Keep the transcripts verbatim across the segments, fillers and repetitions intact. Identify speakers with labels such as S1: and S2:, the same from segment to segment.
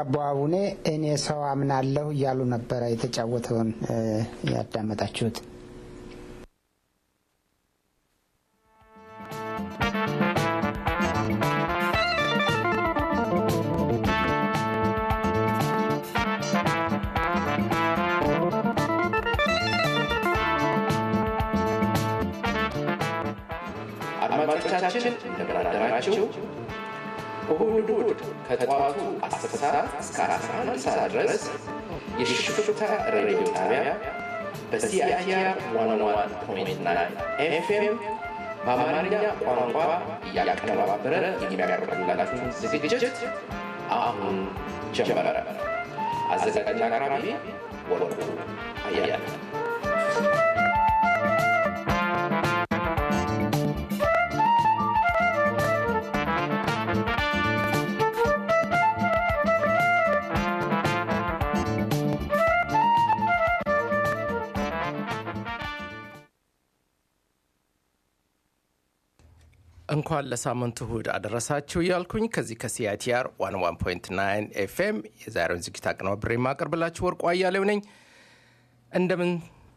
S1: አቦ አቡኔ እኔ ሰው አምናለሁ እያሉ ነበር የተጫወተውን ያዳመጣችሁት።
S2: አድማጮቻችን እንደምን አደራችሁ? እሁድ እሁድ ከጠዋቱ አስር ሰዓት እስከ አስራ አንድ ሰዓት ድረስ የሽፍታ ሬዲዮ ጣቢያ በሲአይቲአር መቶ አንድ ነጥብ ዘጠኝ ኤፍኤም በአማርኛ ቋንቋ እያቀነባበረ የሚያቀርብላችሁን ዝግጅት አሁን ጀመረ። አዘጋጅና አቅራቢ ወርቁ አያለ። እንኳን ለሳምንቱ እሁድ አደረሳችሁ ያልኩኝ ከዚህ ከሲአይቲአር መቶ አንድ ነጥብ ዘጠኝ ኤፍኤም የዛሬውን ዝግጅት አቀናብሬ ማቀርብላችሁ ወርቁ አያሌው ነኝ። እንደምን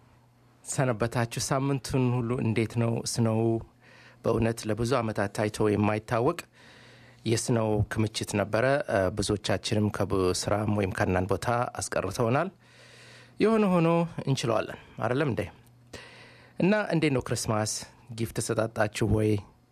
S2: ሰነበታችሁ? ሳምንቱን ሁሉ እንዴት ነው? ስኖው በእውነት ለብዙ አመታት ታይቶ የማይታወቅ የስኖው ክምችት ነበረ። ብዙዎቻችንም ከስራም ወይም ከናን ቦታ አስቀርተውናል። የሆነ ሆኖ እንችለዋለን አይደለም እንዴ? እና እንዴት ነው ክርስማስ ጊፍት ተሰጣጣችሁ ወይ?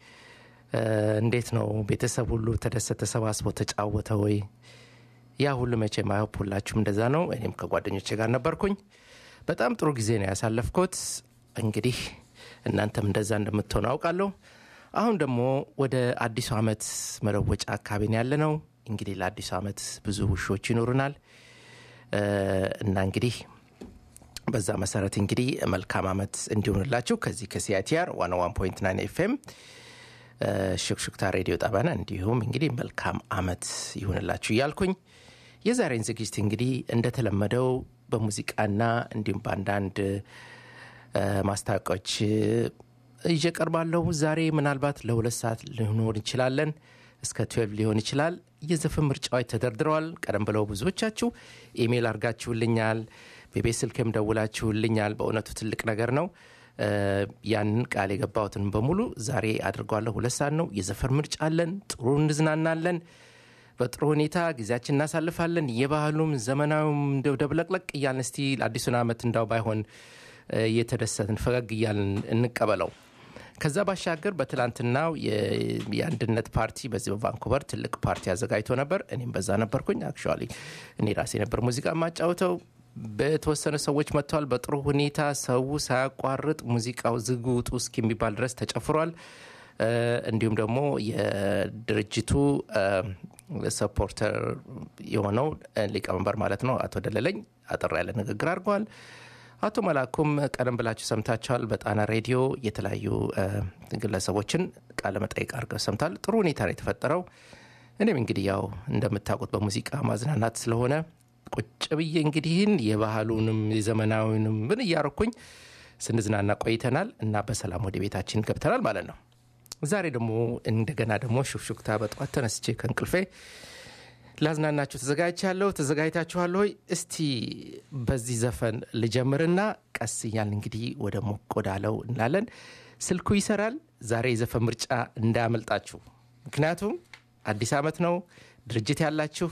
S2: እንዴት ነው ቤተሰብ ሁሉ ተደሰተ ተሰባስቦ ተጫወተ ወይ? ያ ሁሉ መቼም አይሆንላችሁም። እንደዛ ነው። እኔም ከጓደኞቼ ጋር ነበርኩኝ። በጣም ጥሩ ጊዜ ነው ያሳለፍኩት። እንግዲህ እናንተም እንደዛ እንደምትሆኑ አውቃለሁ። አሁን ደግሞ ወደ አዲሱ አመት መለወጫ አካባቢ ነው ያለነው። እንግዲህ ለአዲሱ አመት ብዙ ውሾች ይኖሩናል እና እንግዲህ በዛ መሰረት እንግዲህ መልካም አመት እንዲሆንላችሁ ከዚህ ከሲአይቲአር መቶ አንድ ነጥብ ዘጠኝ ኤፍኤም ሽክሽክታ ሬዲዮ ጣቢያና እንዲሁም እንግዲህ መልካም አመት ይሁንላችሁ እያልኩኝ የዛሬን ዝግጅት እንግዲህ እንደተለመደው በሙዚቃና እንዲሁም በአንዳንድ ማስታወቂያዎች ይጀቀርባለሁ። ዛሬ ምናልባት ለሁለት ሰዓት ሊሆን ይችላል፣ እስከ ሁለት ሊሆን ይችላል። የዘፈን ምርጫዎች ተደርድረዋል። ቀደም ብለው ብዙዎቻችሁ ኢሜል አድርጋችሁልኛል፣ በቤት ስልክም ደውላችሁልኛል። በእውነቱ ትልቅ ነገር ነው። ያንን ቃል የገባሁትን በሙሉ ዛሬ አድርጓለሁ። ሁለት ሰዓት ነው። የዘፈን ምርጫ አለን። ጥሩ እንዝናናለን። በጥሩ ሁኔታ ጊዜያችን እናሳልፋለን። የባህሉም ዘመናዊም እንደው ደብለቅለቅ እያልን እስቲ አዲሱን አመት እንዳው ባይሆን እየተደሰትን ፈገግ እያልን እንቀበለው። ከዛ ባሻገር በትላንትናው የአንድነት ፓርቲ በዚህ በቫንኩቨር ትልቅ ፓርቲ አዘጋጅቶ ነበር። እኔም በዛ ነበርኩኝ። አክቹአሊ እኔ ራሴ ነበር ሙዚቃ ማጫወተው። በተወሰነ ሰዎች መጥተዋል። በጥሩ ሁኔታ ሰው ሳያቋርጥ ሙዚቃው ዝጉጡ እስኪሚባል ድረስ ተጨፍሯል። እንዲሁም ደግሞ የድርጅቱ ሰፖርተር የሆነው ሊቀመንበር ማለት ነው አቶ ደለለኝ አጠር ያለ ንግግር አድርጓል። አቶ መላኩም ቀደም ብላችሁ ሰምታችኋል። በጣና ሬዲዮ የተለያዩ ግለሰቦችን ቃለ መጠይቅ አድርገው ሰምታል። ጥሩ ሁኔታ ነው የተፈጠረው። እኔም እንግዲህ ያው እንደምታውቁት በሙዚቃ ማዝናናት ስለሆነ ቁጭ ብዬ እንግዲህን የባህሉንም የዘመናዊንም ምን እያረኩኝ ስንዝናና ቆይተናል እና በሰላም ወደ ቤታችን ገብተናል ማለት ነው። ዛሬ ደግሞ እንደገና ደግሞ ሹክሹክታ በጠዋት ተነስቼ ከእንቅልፌ ላዝናናችሁ ተዘጋጅቻለሁ። ተዘጋጅታችኋል ወይ? እስቲ በዚህ ዘፈን ልጀምርና ቀስ እያልን እንግዲህ ወደ ሞቅ ወዳለው እንላለን። ስልኩ ይሰራል። ዛሬ የዘፈን ምርጫ እንዳያመልጣችሁ። ምክንያቱም አዲስ አመት ነው። ድርጅት ያላችሁ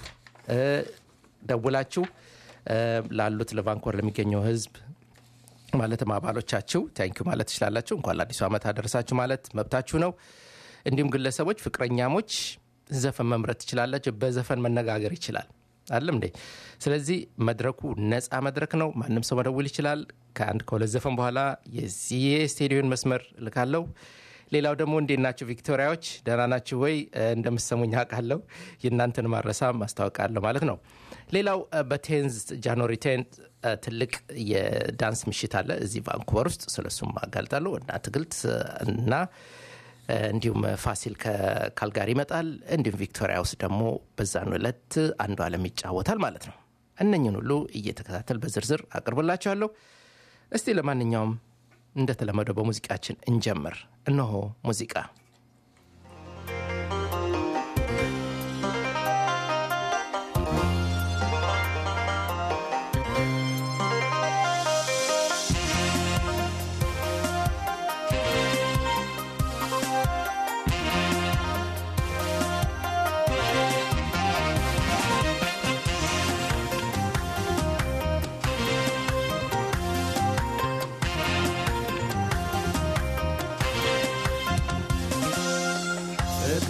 S2: ደውላችሁ ላሉት ለቫንኮቨር ለሚገኘው ህዝብ ማለትም አባሎቻችሁ ታንኪዩ ማለት ትችላላችሁ። እንኳን ለአዲሱ አመት አደረሳችሁ ማለት መብታችሁ ነው። እንዲሁም ግለሰቦች ፍቅረኛሞች ዘፈን መምረጥ ትችላላችሁ። በዘፈን መነጋገር ይችላል አይደለም እንዴ? ስለዚህ መድረኩ ነፃ መድረክ ነው። ማንም ሰው መደወል ይችላል። ከአንድ ከሁለት ዘፈን በኋላ የዚህ ስቱዲዮን መስመር ልካለሁ። ሌላው ደግሞ እንዴት ናችሁ ቪክቶሪያዎች? ደህና ናችሁ ወይ? እንደምትሰሙኝ አውቃለሁ። የእናንተን ማረሳ ማስታወቃለሁ ማለት ነው። ሌላው በቴንዝ ጃንዋሪ ቴንዝ ትልቅ የዳንስ ምሽት አለ እዚህ ቫንኩቨር ውስጥ። ስለሱም አጋልጣለሁ እና ትግልት እና እንዲሁም ፋሲል ከካልጋሪ ይመጣል። እንዲሁም ቪክቶሪያ ውስጥ ደግሞ በዛን ዕለት አንዱ ዓለም ይጫወታል ማለት ነው። እነኝን ሁሉ እየተከታተል በዝርዝር አቀርብላችኋለሁ። እስቲ ለማንኛውም እንደተለመደው በሙዚቃችን እንጀምር። እነሆ ሙዚቃ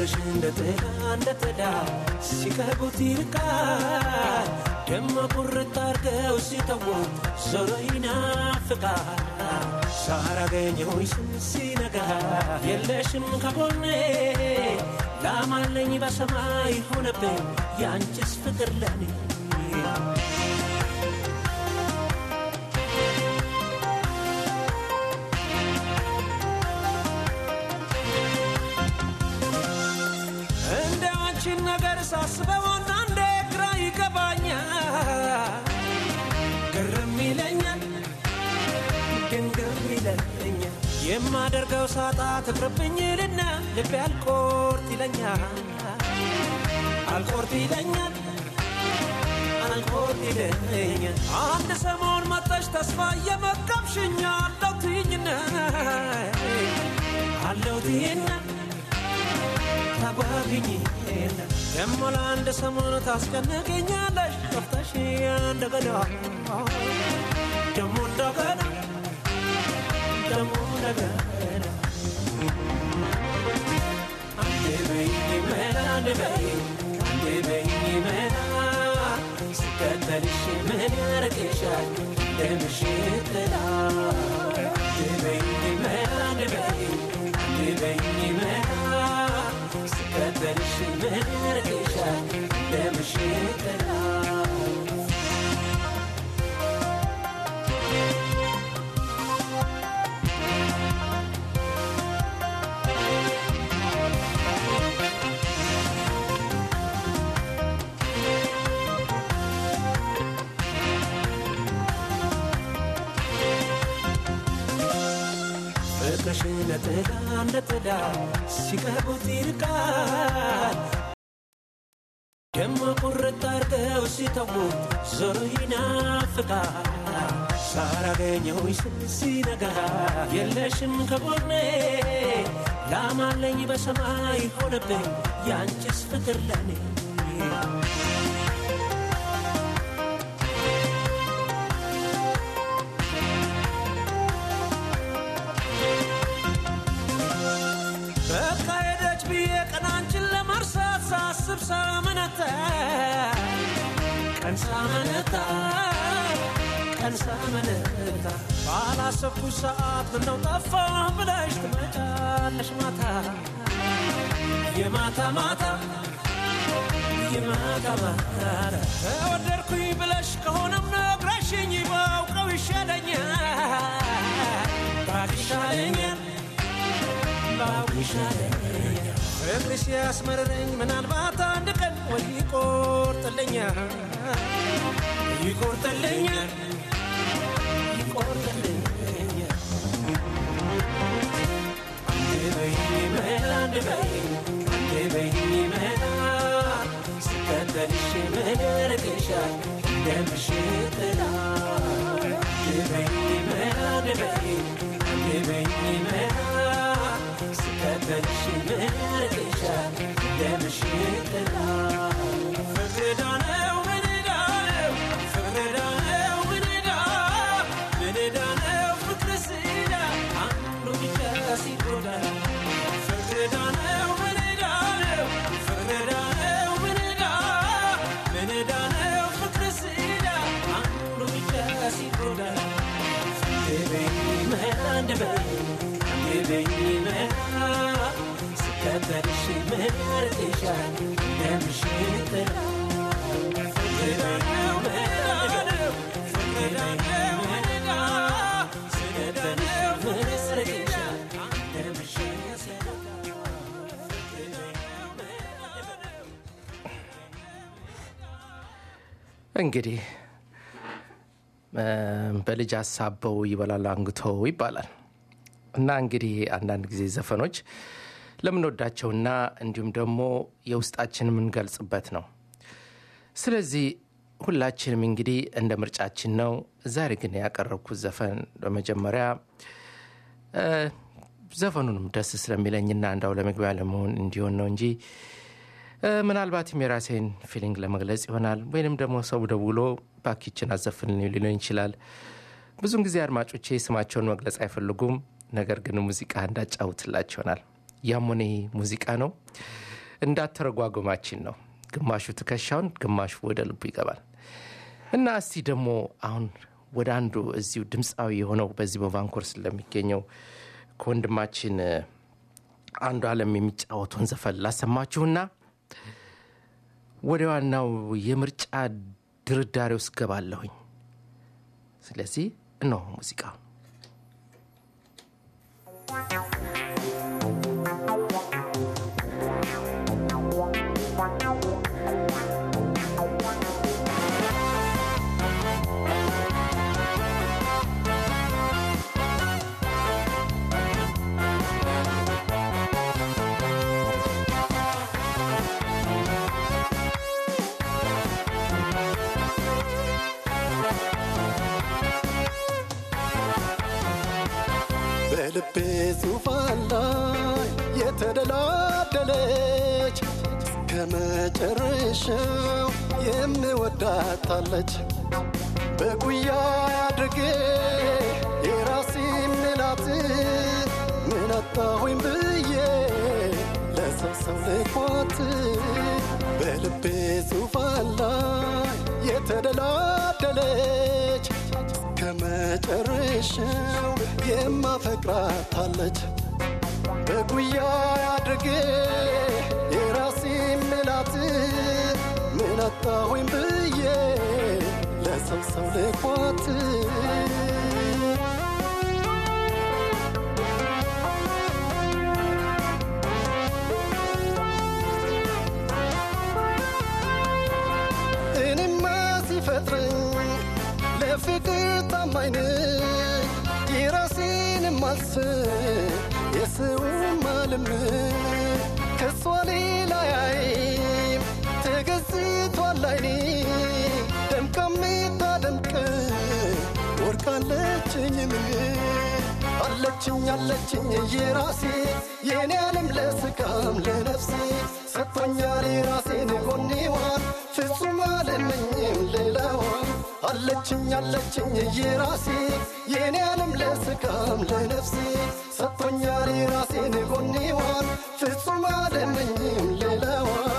S3: ፍቅርሽ እንደ ጥላ እንደ ጥላ ሲቀርቡት ይርቃል ደሞ ቁርጥ አርገው ሲተውት ዞሮ ይናፍቃል ሳላገኘሁሽ ሲነጋ የለሽም ከጎኔ ላማለኝ በሰማይ ሆነብኝ ያንቺስ ፍቅር ለኔ እንደ አንቺን ነገር ሳስበው አንዳንዴ ግራ ይገባኛል ግርም ይለኛል ግርም ይለኛል የማደርገው ሳጣ ትቅርብኝ ይልና ልቤ አልቆርጥ ይለኛል አልቆርጥ ይለኛል አልቆርጥ ይለኛል አንድ ሰሞን መጣሽ ተስፋ የመቀምሽኝ አለው ትይኝና አለው ትይኝና ታጓግኝና ደሞ ለአንድ ሰሞን ታስጨንቅኛለሽ ጠፍተሽ እንደገና ደሞ እንደገና ደሞ እንደገና አንዴ በይኝ መና አንዴ በይኝ አንዴ በይኝ መና ስከተልሽ ምን ያረግሻል እንደምሽት ጥላ አንዴ በይኝ መና አንዴ በይኝ አንዴ በይኝ መና ስከተልሽ ምን ያረግሻል እንደምሽት ጥላ ፍቅርሽ እንደ ጥላ እንደ ጥላ ሲቀርቡት ይርቃል ደሞ ቁርጥ አርገው ሲተውት ዞሮ ይናፍቃል ሳላገኘሁሽ ሲነጋ የለሽም ከጎኔ ላማለኝ በሰማይ ሆነብኝ ያንቺስ ፍቅር ለኔ በቃ ሄደች ብዬ ቀናንችን ለመርሳት ሳስብ ሳመነታ ቀን ሳመነታ ቀን ሳመነታ ባላሰብኩሽ ሰዓት ምነው ጠፋ ብለሽ ትመጫለሽ ማታ የማታ ማታ የማታ ማታ ተወደድኩኝ ብለሽ ከሆነም ነግረሽኝ ባውቀው ይሻለኛል ባይሻለኛል ባይሻለኛል ፍቅርሽ ያስመረረኝ ምናልባት አንድ ቀን ወይ ይቆርጥልኛል ይቆርጥልኛል ይቆርጥልኛል አንዴ በይኝ መላ አንዴ በይኝ አንዴ በይኝ መላ ስከተልሽ ምን ያረግሻል እንደምሽት ጥላ አንዴ በይኝ መላ አንዴ በይኝ አንዴ በይኝ መላ ስከተልሽ ምን ያረግሻል እንደምሽት ጥላ ፍቅር ዳነው ምን ዳነው ፍቅር ዳነው ምን ዳ ምን ዳነው ፍቅር ሲዳ አንዱ ብቻ ሲጎዳ ፍቅር ዳነው ምን ዳነው ፍቅር ዳነው ምን ዳ ምን ዳነው ፍቅር ሲዳ አንዱ ብቻ ሲጎዳ አንዴ በይኝ መላ አንዴ በይኝ አንዴ በይኝ መላ ስከተልሽ ምን ያረግሻል እንደምሽት ጥላ ፍቅር ዳነው መላ ፍቅር ዳነው መላ ስከተልሽ ምን ያረግሻል እንደምሽት
S2: እንግዲህ በልጅ አሳበው ይበላል አንግተው ይባላል እና እንግዲህ አንዳንድ ጊዜ ዘፈኖች ለምንወዳቸውና እንዲሁም ደግሞ የውስጣችንን የምንገልጽበት ነው ስለዚህ ሁላችንም እንግዲህ እንደ ምርጫችን ነው ዛሬ ግን ያቀረብኩት ዘፈን በመጀመሪያ ዘፈኑንም ደስ ስለሚለኝና እንዳው ለመግቢያ ለመሆን እንዲሆን ነው እንጂ ምናልባትም የራሴን ፊሊንግ ለመግለጽ ይሆናል ወይንም ደግሞ ሰው ደውሎ ባኪችን አዘፍልን ሊሆን ይችላል ብዙን ጊዜ አድማጮቼ ስማቸውን መግለጽ አይፈልጉም ነገር ግን ሙዚቃ እንዳጫውትላቸው ይሆናል ያሞኔ ሙዚቃ ነው እንዳተረጓጉማችን ነው ግማሹ ትከሻውን ግማሹ ወደ ልቡ ይገባል እና እስቲ ደግሞ አሁን ወደ አንዱ እዚሁ ድምጻዊ የሆነው በዚህ በቫንኮር ስለሚገኘው ኮንድማችን አንዱ ዓለም የሚጫወቱን ዘፈን ላሰማችሁና ወደ ዋናው የምርጫ ድርዳሬው ስገባለሁኝ ስለዚህ ነው ሙዚቃው
S4: በልቤ ዙፋን ላይ የተደላደለች ከመጨረሻው የምወዳታለች በጉያ አድርጌ የራሴ ምላት ምን አጣሁኝ ብዬ ለሰው ልኳት በልቤ ዙፋን ላይ የተደላደለች ከመጨረሻው የማፈቅራታለች በጉያ አድርጌ የራሴ ምላት ምን አጣሁኝ ብዬ ለሰው ሰው ልኳት እኔማ ሲፈጥረኝ ለፍቅር ታማኝ የራሴን ማልስብ የሰውን ማለም ከሷ ሌላ ያይም ተገዝቷል አይኔ ደምቃም ታደምቅ ወርቃለችኝ ምን አለችኝ አለችኝ የራሴ የኔ ዓለም ለስጋም ለነፍሴ ሰጥቶኛል የራሴን ጎኔዋን ፍጹም አልመኝም ሌላዋን አለችኝ አለችኝ የራሴ የኔ ዓለም ለስጋም ለነፍሴ ሰጥቶኛል የራሴን ጎኔዋን ፍጹም አልመኝም ሌላዋን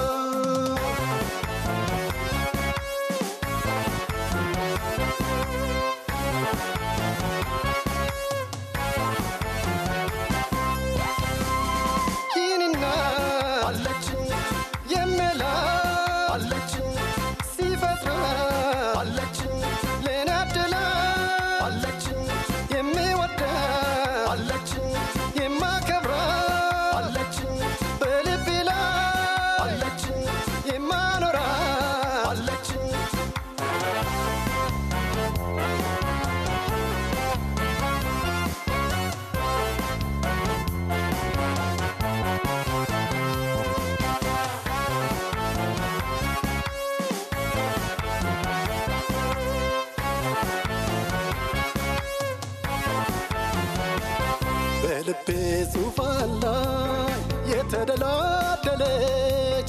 S4: ይህንና አለችኝ የመላ አለችኝ ሲፈጥራ አለችኝ ለኔ አደላ አለችኝ የሚወዳ አለችኝ የማከብራ አለችኝ በልቤ ላይ አለችኝ የማኖራ አለችኝ በልቤ ዙፋን ላይ የተደላደለች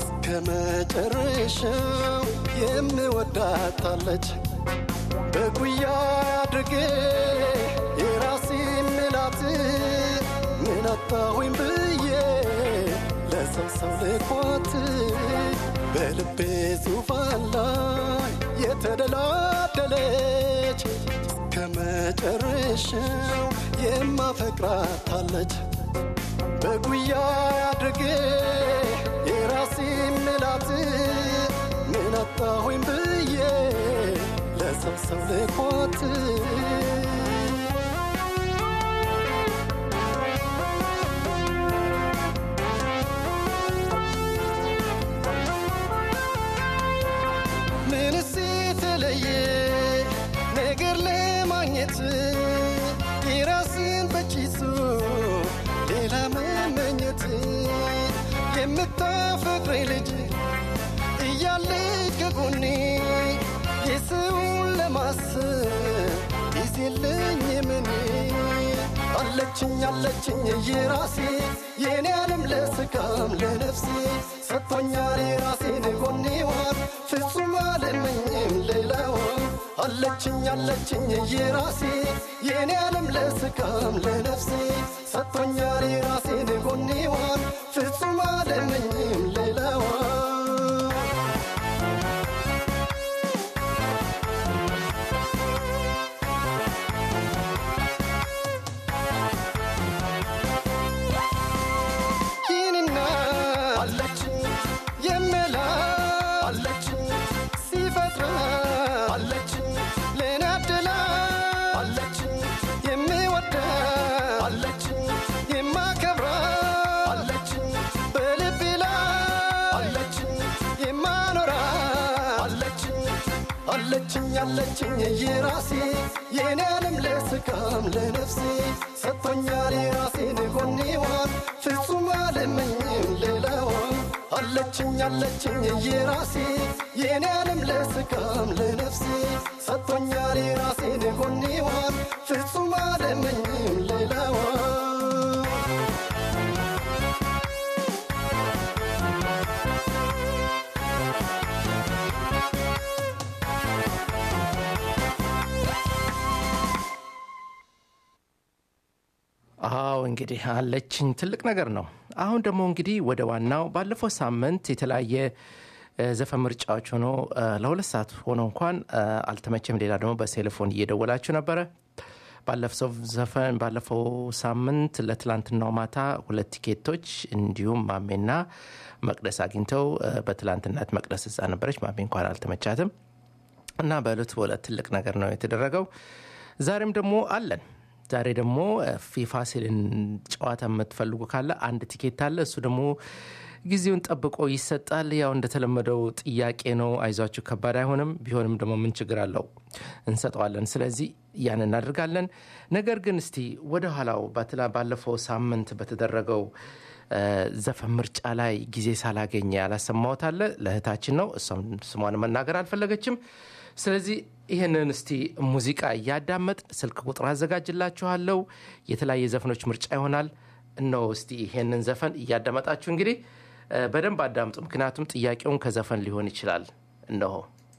S4: ከመጨረሻው የምወዳታለች በጉያ አድርጌ የራሴ ምላት ምን አጣሁኝ ብዬ ለሰው ሰው ልኳት በልቤ ዙፋን ላይ የተደላደለች ከመጨረሻው የማፈቅራታለች በጉያ አድርጌ የራሴ ምላት ምን አጣሁኝ ብዬ ለሰው ሰው ልኳት ምንስ የተለየ ነገር ለማግኘት የራስን በኪሱ ሌላ መመኘት የምታፈቅረኝ ልጅ እያለች ከጎኔ የሰውን ለማሰብ ጊዜ የለኝም እኔ አለችኝ አለችኝ የራሴ የኔ ዓለም ለስጋም ለነፍሴ ሰጥቶኛል የራሴን ጎኔዋን ፍጹም አልመኝም ሌላዋን አለችኝ አለችኝ የራሴ የኔ ዓለም ለስጋም ለነፍሴ ሰጥቶኛል የራሴን ጎኔዋን ፍጹም አልመኝም አለችኝ የራሴ የኔ ዓለም ለስጋም ለነፍሴ ሰጥቶኛል የራሴን ጎኔዋን ፍጹም አልመኝም ሌላዋን አለችኝ አለችኝ የራሴ የኔ ዓለም ለስጋም ለነፍሴ ሰጥቶኛል የራሴን ጎኔዋን ፍጹም አልመኝም ሌላዋን
S2: አው እንግዲህ አለችኝ ትልቅ ነገር ነው። አሁን ደግሞ እንግዲህ ወደ ዋናው ባለፈው ሳምንት የተለያየ ዘፈን ምርጫዎች ሆኖ ለሁለት ሰዓት ሆኖ እንኳን አልተመቸም። ሌላ ደግሞ በቴሌፎን እየደወላችሁ ነበረ። ባለፈው ዘፈን ባለፈው ሳምንት ለትላንትናው ማታ ሁለት ቲኬቶች እንዲሁም ማሜና መቅደስ አግኝተው በትላንትናት መቅደስ እዛ ነበረች። ማሜ እንኳን አልተመቻትም እና በእለቱ ወለት ትልቅ ነገር ነው የተደረገው። ዛሬም ደግሞ አለን። ዛሬ ደግሞ ፋሲልን ጨዋታ የምትፈልጉ ካለ አንድ ቲኬት አለ። እሱ ደግሞ ጊዜውን ጠብቆ ይሰጣል። ያው እንደተለመደው ጥያቄ ነው። አይዟችሁ ከባድ አይሆንም። ቢሆንም ደግሞ ምን ችግር አለው እንሰጠዋለን። ስለዚህ ያን እናደርጋለን። ነገር ግን እስቲ ወደ ኋላው ባለፈው ሳምንት በተደረገው ዘፈን ምርጫ ላይ ጊዜ ሳላገኘ ያላሰማሁት አለ። ለእህታችን ነው። እሷም ስሟን መናገር አልፈለገችም። ስለዚህ ይሄንን እስቲ ሙዚቃ ያዳመጥ ስልክ ቁጥር አዘጋጅላችኋለሁ። የተለያየ ዘፈኖች ምርጫ ይሆናል። እነሆ እስቲ ይሄንን ዘፈን ያዳመጣችሁ እንግዲህ በደንብ አዳምጡ። ምክንያቱም ጥያቄውን ከዘፈን ሊሆን ይችላል። እነሆ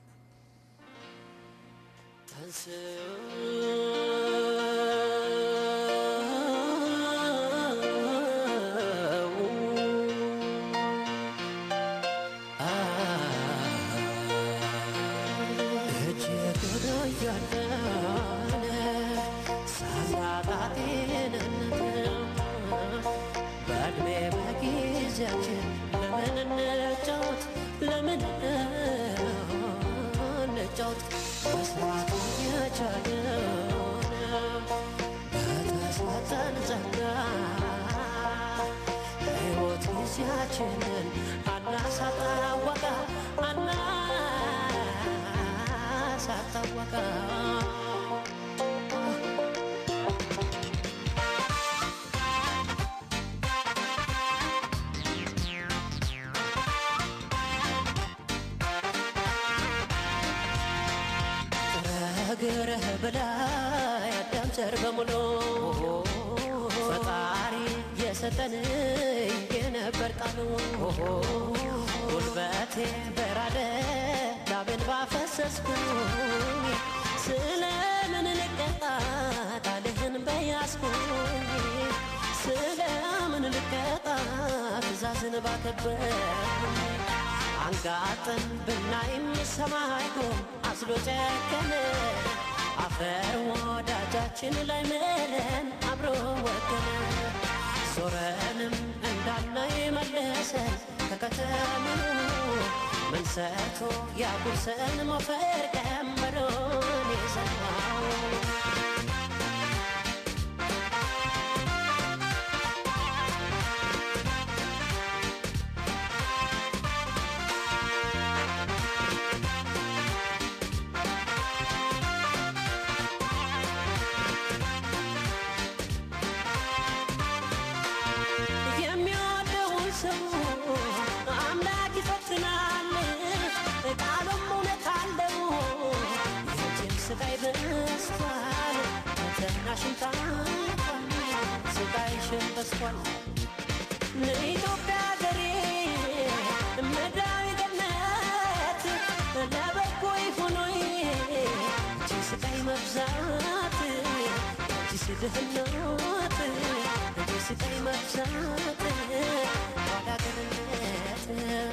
S5: ገረህ በላይ አዳም ዘር በሙሉ ፈጣሪ የሰጠን የነበር ቃሉ ጉልበቴ በራደ ላቤን ባፈሰስኩኝ ስለምን ልቀጣት አልህን በያዝኩኝ ስለምን ልቀጣት ትእዛዝን ባከበርኩኝ አንጋጠን ብናይም ሰማይ ጎም አስሎ ጨከነ አፈር ወዳጃችን ላይ ምለን አብሮ ወገነ ዞረንም እንዳናይ መለሰን ከከተማው መንሰቶ ያጉርሰን ሞፈር ቀንበሮን ይዘዋው ስቃይ በስቷል ተናሽን ታፋን ስቃይሽን በስቷል ለኢትዮጵያ ገሬ ምድራዊ ገነት ለበጎ ይሁኖይ እቺ ስቃይ መብዛት እቺ ስድህነት እቺ ስቃይ መብዛት ዋጋገርነት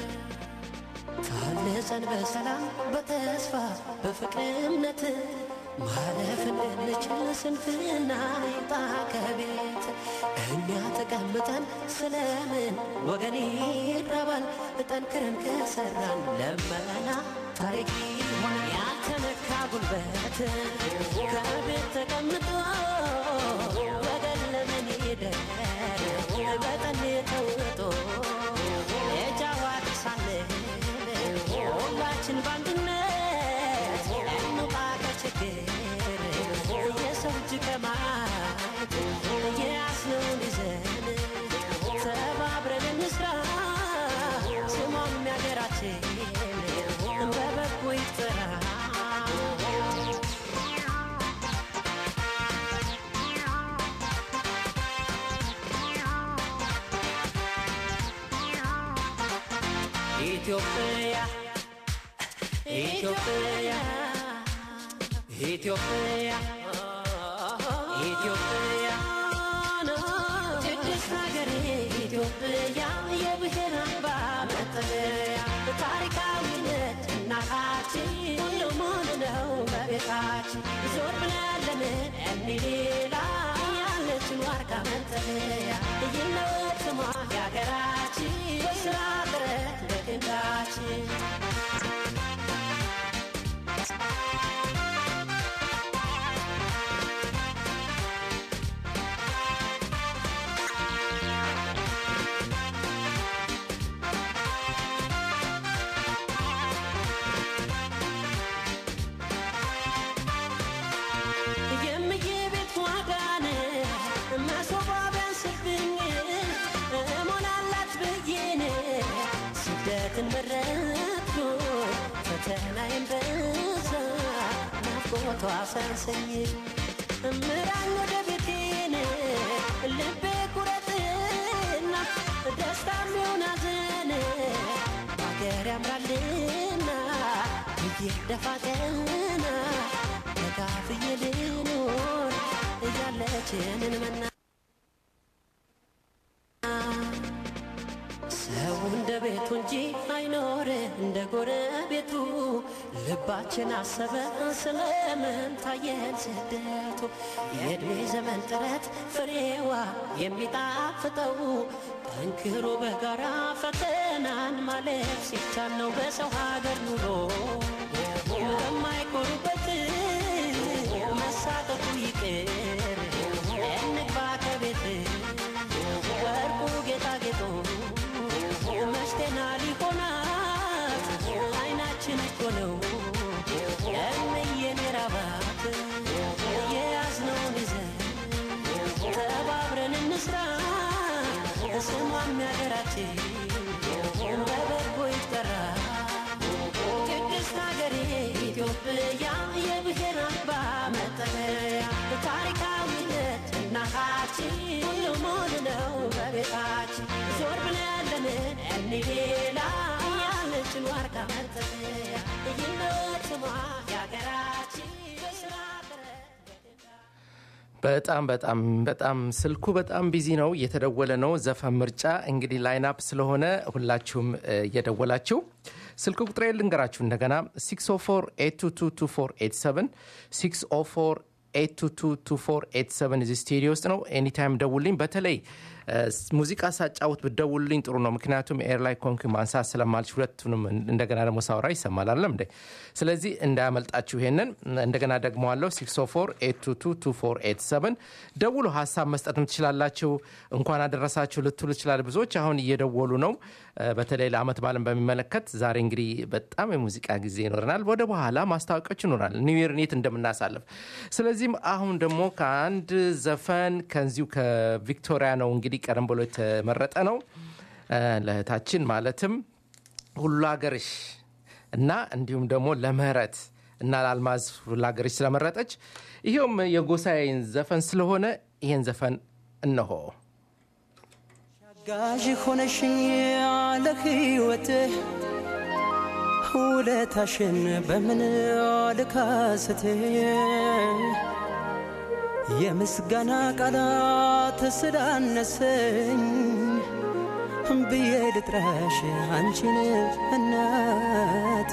S5: ታነጸን በሰላም በተስፋ በፍቅር እምነት ማለፍ እንድንችል ስንፍና ይምጣ ከቤት እኛ ተቀምጠን ስለምን ወገን ይራባል ጠንክረን ከሰራን ለመና ታሪክ ይሆን ያልተነካ ጉልበት ከቤት ተቀምጦ ወገን ለምን ይደር በጠን ተውጦ የጃዋር ሳለ ሁላችን ባንድነት እንውጣ ከማየት የያዝነውን ይዘን ተባብረን እንስራ ስሟም ያገራችን በበጎ ይጠራ ኢትዮጵያ ኢትዮጵያ ኢትዮጵያ ኢትዮጵያ ቅድስት ሀገሬ ኢትዮጵያ የብሔር አምባ መጠለያ ታሪካዊነት እናታችን ሁሉም ነው በቤታችን ዞር ብለን እኔ ሌላ ያለችን ዋርካ መጠለያ ይለወጥ ስሟ የሀገራችን በስራ ጥረት በግንባችን መረጥኩ ፈተናዬን በዛ ናፍቆቷ ሳንሰኝ ምራኝ ወደ ቤቴን ልቤ ቁረጥና ደስታም ይሁን ሐዘን አገር ያምራልና ብዬ ደፋ ቀና ተካፍዬ ልኖር እያለችንን መና እንደ ቤቱ እንጂ አይኖር እንደ ጎረቤቱ ልባችን አሰበ ስለምን ታየን ስደቱ የእድሜ ዘመን ጥረት ፍሬዋ የሚጣፍጠው ጠንክሮ በጋራ ፈተናን ማለፍ ሲቻል ነው በሰው ሀገር ኑሮ የማይኮሩበት መሳቀቁ ይቅር እንግባ ከቤት ወርቁ ጌጣጌጡ መሽቴና ሊሆናት አይናችን እኮ ነው የምየኔ ራባት የያዝነውን ይዘን ተባብረን እንስራ ስሟም ያገራችን በበጎ ይጠራ ቅድስት ሀገሬ ኢትዮጵያ የብሔር አምባ መጠለያ ታሪካዊነት እናታችን ሁሉም ነው በቤታችን ዞር ብለን እኔ ሌላ ያለችን ዋርካ መጠለያ ይኖር ስሟ የሀገራችን በስራ
S2: በጣም በጣም በጣም ስልኩ በጣም ቢዚ ነው እየተደወለ ነው ዘፈን ምርጫ እንግዲህ ላይን አፕ ስለሆነ ሁላችሁም እየደወላችሁ ስልኩ ቁጥሬ ልንገራችሁ እንደገና six oh four eight two two two four eight seven six oh four eight two two two four eight seven እዚህ ስቱዲዮ ውስጥ ነው ኤኒ ታይም ደውልኝ በተለይ ሙዚቃ ሳጫውት ብደውልኝ ጥሩ ነው ምክንያቱም ኤር ላይ ኮንክ ማንሳት ስለማልች ሁለቱንም እንደገና ደግሞ ሳውራ ይሰማል አይደል እንዴ ስለዚህ እንዳያመልጣችሁ ይሄንን እንደገና ደግመዋለሁ six oh four eight two two two four eight seven ደውሉ ሐሳብ መስጠትም ትችላላችሁ እንኳን አደረሳችሁ ልትሉ ይችላል ብዙዎች አሁን እየደወሉ ነው በተለይ ለአመት በዓልን በሚመለከት ዛሬ እንግዲህ በጣም የሙዚቃ ጊዜ ይኖርናል ወደ በኋላ ማስታወቂያዎች ይኖራል ኒው ኢየር ኔት እንደምናሳልፍ ስለዚህ አሁን ደግሞ ከአንድ ዘፈን ከዚሁ ከቪክቶሪያ ነው እንግዲህ ቀደም ብሎ የተመረጠ ነው ለእህታችን ማለትም ሁሉ ሀገርሽ እና እንዲሁም ደግሞ ለምህረት እና ለአልማዝ ሁሉ ሀገርሽ ስለመረጠች ይሄውም የጎሳዬን ዘፈን ስለሆነ ይሄን ዘፈን እነሆ
S3: ሻጋዥ ሆነሽኝ ለህይወት ውለታሽን በምን ልካስት የምስጋና ቃላት ስላነሰኝ ብዬ ልጥራሽ አንቺን እናቴ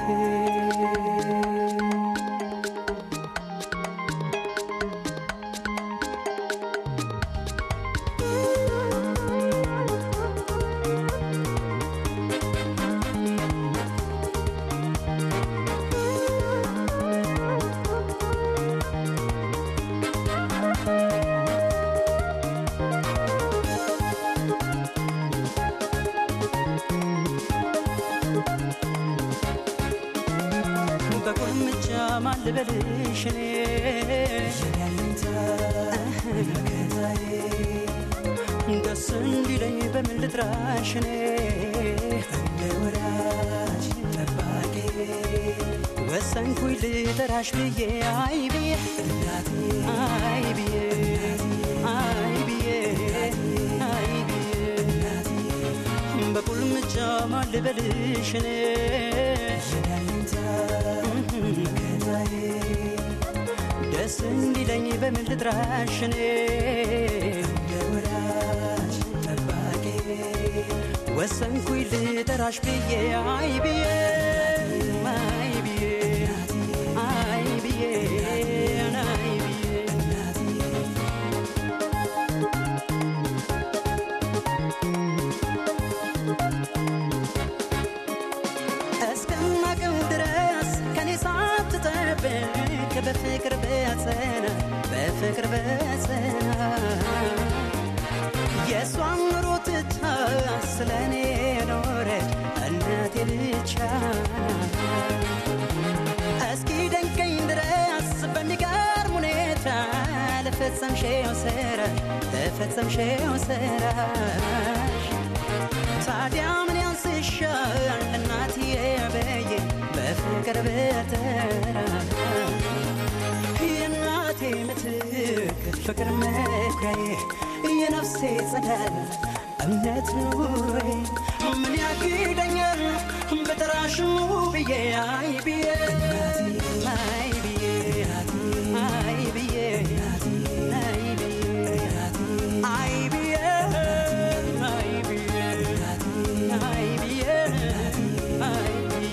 S3: ልበልሽ እኔ
S6: ደስ እንዲለኝ በምን ልጥራሽ እኔ እንደ ወዳጅ ጠባቂ ወሰንኩኝ ልጠራሽ ብዬ አይ ብዬ አይ ብዬ አይ ብዬ አይ ብዬ በቁልምጫ ማን ልበልሽ እኔ ደስ እንዲለኝ በምን ልጥራሽ እኔ እንደ ወዳጅ ጠባቂ ወሰንኩኝ ልጠራሽ ብዬ አይ ብዬ አይ ብዬ አይ ብዬ አይ ብዬ እስከማውቀው ድረስ ከኔ ሳትጠብቅ በፍቅር በጸና በፍቅር በጸና የሷን ኑሮ ትታ ስለኔ ኖረች እናቴ ብቻ እስኪ ደንቀኝ ድረስ በሚገርም ሁኔታ ለፈጸምሽው ስራሽ ለፈጸምሽው ስራሽ ታዲያ ምን ያንስሻል እናትዬ በዬ በፍቅር በተራ የእናቴ ምትክ ፍቅር መኩሪያዬ የነፍሴ ጸዳል እምነት ኑሮዬ ምን ያግደኛል በጠራሽ ብዬ አይ ብዬ አይ ብዬ አይ ብዬ አይ ብዬ አይ ብዬ አይ ብዬ አይ ብዬ አይ ብዬ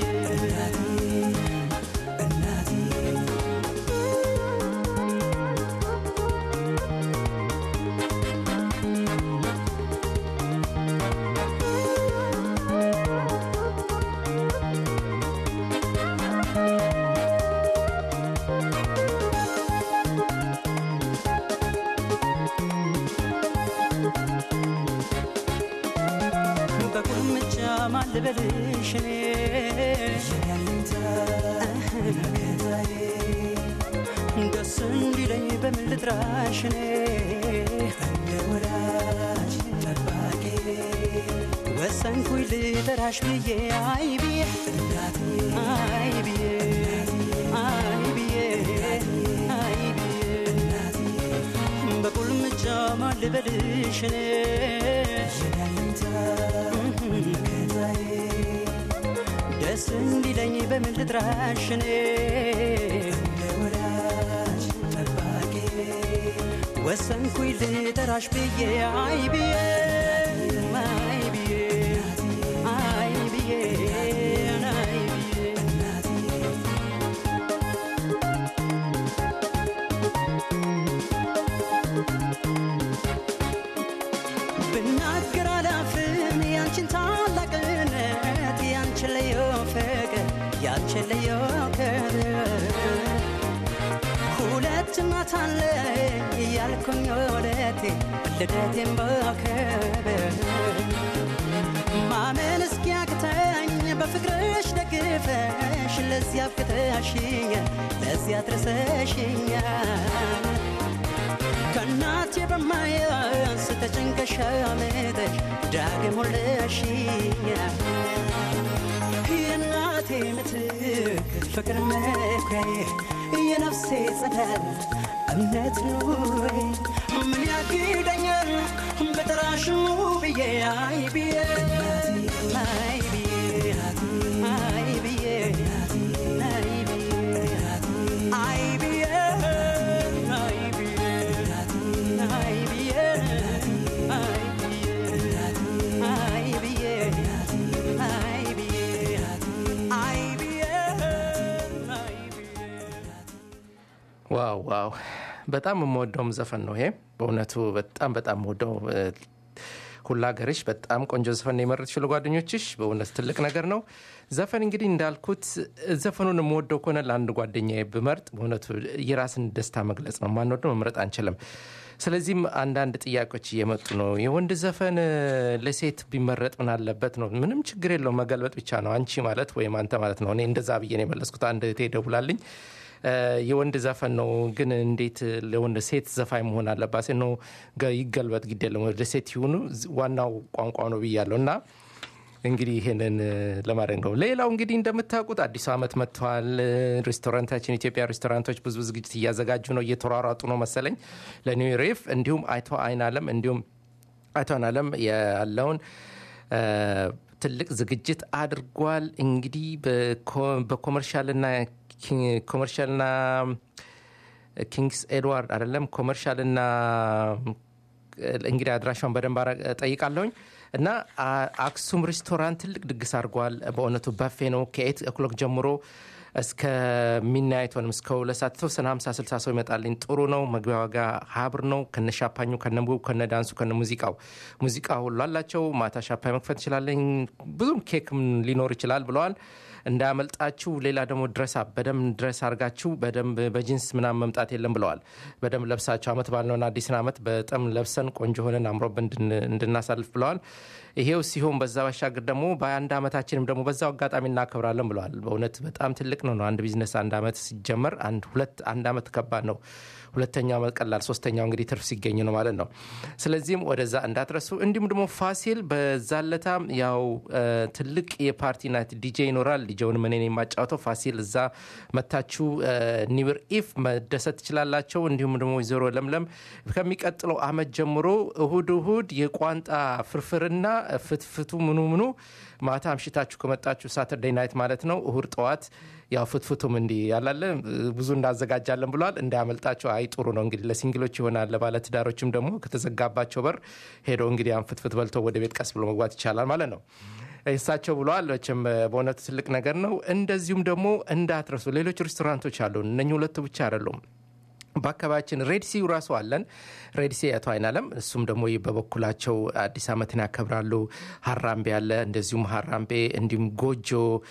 S6: በቁልምጫ ማን ልበልሽ እኔ ደስ እንዲለኝ በምን ልጥራሽ እኔ እንደ ወዳጅ ጠባቂ ወሰንኩኝ ልጠራሽ ብዬ አይ ብዬ አይ ብዬ አይ ብዬ አይ ብዬ በቁልምጫ ማን ልበልሽ እኔ ደስ እንዲለኝ በምን ልጥራሽ እኔ እንደ ወዳጅ ጠባቂ ወሰንኩኝ ልጠራሽ ብዬ አይ ብዬ አይ ብዬ አይ ብዬ አይ ብዬ ብናገር አላፍርም ያንቺን ታላቅነት ያንቺን ልዩ ፍቅር ያንቺን ልዩ ክብር ሁለት እናት አለኝ እያልኩኝ ወደቴ ልደቴን በክብር ማመን እስኪያቅተኝ በፍቅርሽ ደግፈሽ ለዚያ አብቅተሽኛል ለዚያ አድርሰሽኛል ከእናቴ በማያንስ ተጨንቀሽ አመጠሽ ዳግም ወለሽኛል የእናቴ ምትክ ፍቅር መኩሪያዬ የነፍሴ ጸዳል እምነት ኑሮዬ ምን ያግደኛል በጠራሽ ብዬ አይ ብዬ አይ ብዬ አይ ብዬ አይ ብዬ አይ ብዬ አይ ብዬ አይ ብዬ አይ ብዬ አይ ብዬ አይ ብዬ አይ ብዬ አይ ብዬ
S2: ዋው ዋው በጣም የምወደውም ዘፈን ነው ይሄ በእውነቱ በጣም በጣም የምወደው ሁላ ሀገርሽ በጣም ቆንጆ ዘፈን ነው የመረጥሽው ለጓደኞችሽ በእውነት ትልቅ ነገር ነው ዘፈን እንግዲህ እንዳልኩት ዘፈኑን የምወደው ከሆነ ለአንድ ጓደኛዬ ብመርጥ በእውነቱ የራስን ደስታ መግለጽ ነው ማንወደው መምረጥ አንችልም ስለዚህም አንዳንድ ጥያቄዎች እየመጡ ነው የወንድ ዘፈን ለሴት ቢመረጥ ምን አለበት ነው ምንም ችግር የለው መገልበጥ ብቻ ነው አንቺ ማለት ወይም አንተ ማለት ነው እኔ እንደዛ ብዬ ነው የመለስኩት አንድ እህቴ ደውላልኝ የወንድ ዘፈን ነው ግን እንዴት ለወንድ ሴት ዘፋኝ መሆን አለባት ነው ይገልበጥ ግድ የለም ወደ ሴት ይሁኑ ዋናው ቋንቋ ነው ብያለሁና እንግዲህ ይሄንን ለማድረግ ነው። ሌላው እንግዲህ እንደምታውቁት አዲስ አመት መጥቷል። ሬስቶራንታችን ኢትዮጵያ ሬስቶራንቶች ብዙ ዝግጅት እያዘጋጁ ነው እየተሯሯጡ ነው መሰለኝ ለኒው ሬፍ እንዲሁም አይቶ አይናለም እንዲሁም አይቶ አይናለም ያለውን ትልቅ ዝግጅት አድርጓል። እንግዲህ በኮመርሻልና ኮመርሻልና ኪንግስ ኤድዋርድ አይደለም ኮመርሻልና እንግዲህ አድራሻውን በደንብ ጠይቃለሁኝ እና አክሱም ሬስቶራንት ትልቅ ድግስ አድርጓል። በእውነቱ ባፌ ነው ከኤት ኦክሎክ ጀምሮ እስከ ሚድናይት ወይም እስከ ሁለት ሰዓት ተወሰነ ሃምሳ ስልሳ ሰው ይመጣልኝ። ጥሩ ነው። መግቢያ ዋጋ ሀብር ነው ከነ ሻምፓኙ ከነ ምግቡ ከነ ዳንሱ ከነ ሙዚቃው ሙዚቃ ሁሉ አላቸው። ማታ ሻምፓኝ መክፈት ይችላልኝ። ብዙም ኬክም ሊኖር ይችላል ብለዋል። እንዳያመልጣችሁ። ሌላ ደግሞ ድረስ በደንብ ድረስ አርጋችሁ በደንብ በጂንስ ምናምን መምጣት የለም ብለዋል። በደንብ ለብሳችሁ አመት ባልነውና አዲስን አመት በጣም ለብሰን ቆንጆ ሆነን አምሮብን እንድናሳልፍ ብለዋል። ይሄው ሲሆን በዛ ባሻገር ደግሞ በአንድ አመታችንም ደግሞ በዛው አጋጣሚ እናከብራለን ብለዋል። በእውነት በጣም ትልቅ ነው ነው አንድ ቢዝነስ አንድ አመት ሲጀመር አንድ ሁለት አንድ አመት ከባድ ነው። ሁለተኛው አመት ቀላል፣ ሶስተኛው እንግዲህ ትርፍ ሲገኝ ነው ማለት ነው። ስለዚህም ወደዛ እንዳትረሱ። እንዲሁም ደግሞ ፋሲል በዛለታም ያው ትልቅ የፓርቲ ናይት ዲጄ ይኖራል። ዲጄውን ምን እኔ የማጫውተው ፋሲል እዛ መታችሁ ኒውር ኢፍ መደሰት ትችላላችሁ። እንዲሁም ደግሞ ወይዘሮ ለምለም ከሚቀጥለው አመት ጀምሮ እሁድ እሁድ የቋንጣ ፍርፍርና ፍትፍቱ ምኑ ምኑ ማታ አምሽታችሁ ከመጣችሁ ሳተርዴይ ናይት ማለት ነው እሁድ ጠዋት ያው ፍትፍቱም እንዲ ያላለ ብዙ እንዳዘጋጃለን ብሏል። እንዳያመልጣችሁ። አይ ጥሩ ነው እንግዲህ ለሲንግሎች ይሆናል። ለባለ ትዳሮችም ደግሞ ከተዘጋባቸው በር ሄዶ እንግዲህ ያን ፍትፍት በልተው ወደ ቤት ቀስ ብሎ መግባት ይቻላል ማለት ነው እሳቸው ብለዋል። እችም በእውነቱ ትልቅ ነገር ነው። እንደዚሁም ደግሞ እንዳትረሱ ሌሎች ሬስቶራንቶች አሉ። እነኚህ ሁለቱ ብቻ አይደሉም። በአካባቢያችን ሬድሲ ራሱ አለን። ሬድሲ አቶ አይናለም እሱም ደግሞ በበኩላቸው አዲስ አመትን ያከብራሉ። ሀራምቤ አለ እንደዚሁም ሀራምቤ እንዲሁም ጎጆ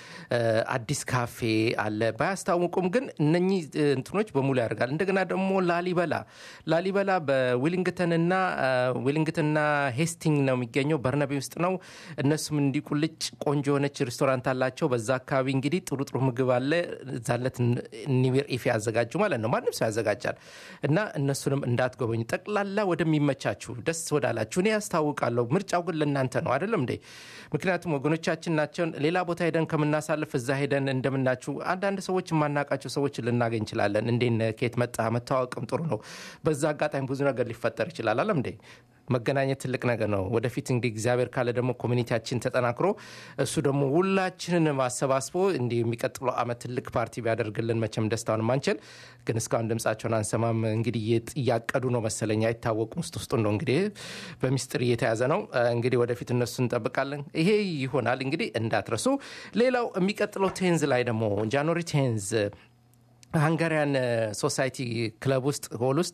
S2: አዲስ ካፌ አለ። ባያስታውቁም ግን እነኚህ እንትኖች በሙሉ ያደርጋል። እንደገና ደግሞ ላሊበላ ላሊበላ በዊሊንግተንና ዊሊንግተንና ሄስቲንግ ነው የሚገኘው በርናቤ ውስጥ ነው። እነሱም እንዲቁልጭ ቆንጆ ሆነች ሬስቶራንት አላቸው። በዛ አካባቢ እንግዲህ ጥሩ ጥሩ ምግብ አለ። ዛለት ኒውር ኢፍ ያዘጋጁ ማለት ነው። ማንም ሰው ያዘጋጃል እና እነሱንም እንዳትጎበኙ። ጠቅላላ ወደሚመቻችሁ ደስ ወዳላችሁ እኔ ያስታውቃለሁ። ምርጫው ግን ለእናንተ ነው አይደለም እንዴ? ምክንያቱም ወገኖቻችን ናቸው። ሌላ ቦታ ሄደን ከምናሳልፍ እዛ ሄደን እንደምናችሁ አንዳንድ ሰዎች የማናውቃቸው ሰዎች ልናገኝ እንችላለን። እንዴት ከየት መጣ መታወቅም ጥሩ ነው። በዛ አጋጣሚ ብዙ ነገር ሊፈጠር ይችላል አለም እንዴ? መገናኘት ትልቅ ነገር ነው። ወደፊት እንግዲህ እግዚአብሔር ካለ ደግሞ ኮሚኒቲያችን ተጠናክሮ እሱ ደግሞ ሁላችንን ማሰባስቦ እንዲህ የሚቀጥለው አመት ትልቅ ፓርቲ ቢያደርግልን መቼም ደስታውን ማንችል ግን እስካሁን ድምጻቸውን አንሰማም። እንግዲህ እያቀዱ ነው መሰለኝ አይታወቁም። ውስጥ ውስጡ ነው እንግዲህ በሚስጥር እየተያዘ ነው። እንግዲህ ወደፊት እነሱ እንጠብቃለን። ይሄ ይሆናል እንግዲህ እንዳትረሱ። ሌላው የሚቀጥለው ቴንዝ ላይ ደግሞ ጃንዋሪ ቴንዝ ሃንጋሪያን ሶሳይቲ ክለብ ውስጥ ሆል ውስጥ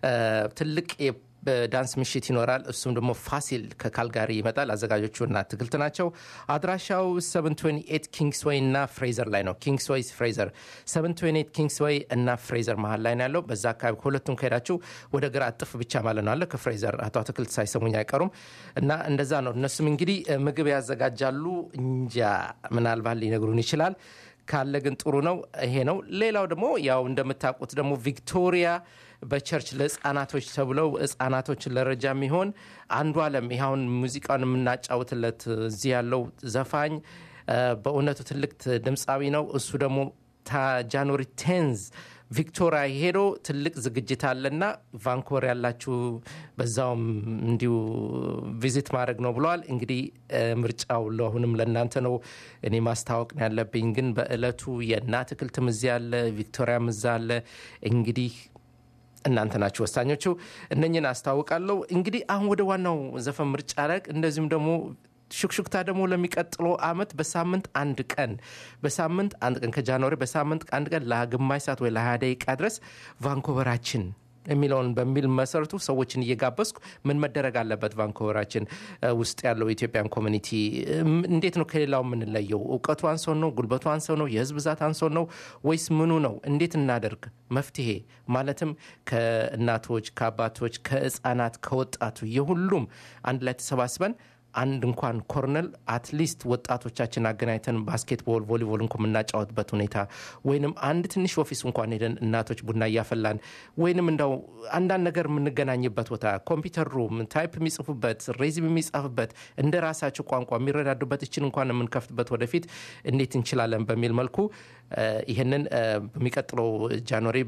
S2: ትልቅ በዳንስ ምሽት ይኖራል። እሱም ደግሞ ፋሲል ከካልጋሪ ይመጣል። አዘጋጆቹና አትክልት ናቸው። አድራሻው ሰቨን ትዌንቲ ኤይት ኪንግስዌይ እና ፍሬዘር ላይ ነው። ኪንግስዌይ ፍሬዘር ሰቨን ትዌንቲ ኤይት ኪንግስዌይ እና ፍሬዘር መሀል ላይ ነው ያለው። በዛ አካባቢ ሁለቱም ከሄዳችሁ ወደ ግራ አጥፍ ብቻ ማለት ነው አለ ከፍሬዘር አቶ አትክልት ሳይሰሙኝ አይቀሩም እና እንደዛ ነው። እነሱም እንግዲህ ምግብ ያዘጋጃሉ። እንጃ ምናልባት ሊነግሩን ይችላል ካለ ግን ጥሩ ነው። ይሄ ነው። ሌላው ደግሞ ያው እንደምታውቁት ደግሞ ቪክቶሪያ በቸርች ለህፃናቶች ተብለው ህፃናቶችን ለረጃ የሚሆን አንዱ አለም ይሁን ሙዚቃውን የምናጫውትለት እዚህ ያለው ዘፋኝ በእውነቱ ትልቅ ድምጻዊ ነው። እሱ ደግሞ ጃንዋሪ ቴንዝ ቪክቶሪያ ሄዶ ትልቅ ዝግጅት አለና ቫንኮቨር ያላችሁ በዛውም እንዲሁ ቪዚት ማድረግ ነው ብለዋል። እንግዲህ ምርጫው ለሁንም ለእናንተ ነው። እኔ ማስታወቅ ነው ያለብኝ። ግን በእለቱ የእናት አትክልትም እዚህ አለ፣ ቪክቶሪያም እዛ አለ። እንግዲህ እናንተ ናችሁ ወሳኞቹ። እነኝን አስታውቃለሁ። እንግዲህ አሁን ወደ ዋናው ዘፈን ምርጫ ረቅ እንደዚሁም ደግሞ ሹክሹክታ ደግሞ ለሚቀጥለው አመት በሳምንት አንድ ቀን በሳምንት አንድ ቀን ከጃንዋሪ በሳምንት አንድ ቀን ለግማሽ ሰዓት ወይ ለ20 ደቂቃ ድረስ ቫንኮቨራችን የሚለውን በሚል መሰረቱ ሰዎችን እየጋበዝኩ ምን መደረግ አለበት ቫንኮቨራችን ውስጥ ያለው ኢትዮጵያን ኮሚኒቲ እንዴት ነው ከሌላው የምንለየው? እውቀቱ አንሶ ነው? ጉልበቱ አንሶ ነው? የህዝብ ብዛት አንሶ ነው ወይስ ምኑ ነው? እንዴት እናደርግ? መፍትሄ ማለትም ከእናቶች፣ ከአባቶች፣ ከህፃናት፣ ከወጣቱ የሁሉም አንድ ላይ ተሰባስበን አንድ እንኳን ኮርነል አትሊስት ወጣቶቻችን አገናኝተን ባስኬትቦል ቮሊቦል እንኳን የምናጫወትበት ሁኔታ ወይንም አንድ ትንሽ ኦፊስ እንኳን ሄደን እናቶች ቡና እያፈላን ወይንም እንደው አንዳንድ ነገር የምንገናኝበት ቦታ ኮምፒውተር ሩም ታይፕ የሚጽፉበት ሬዚም የሚጻፍበት እንደ ራሳቸው ቋንቋ የሚረዳዱበት እችን እንኳን የምንከፍትበት ወደፊት እንዴት እንችላለን በሚል መልኩ ይሄንን በሚቀጥለው ጃንዋሪ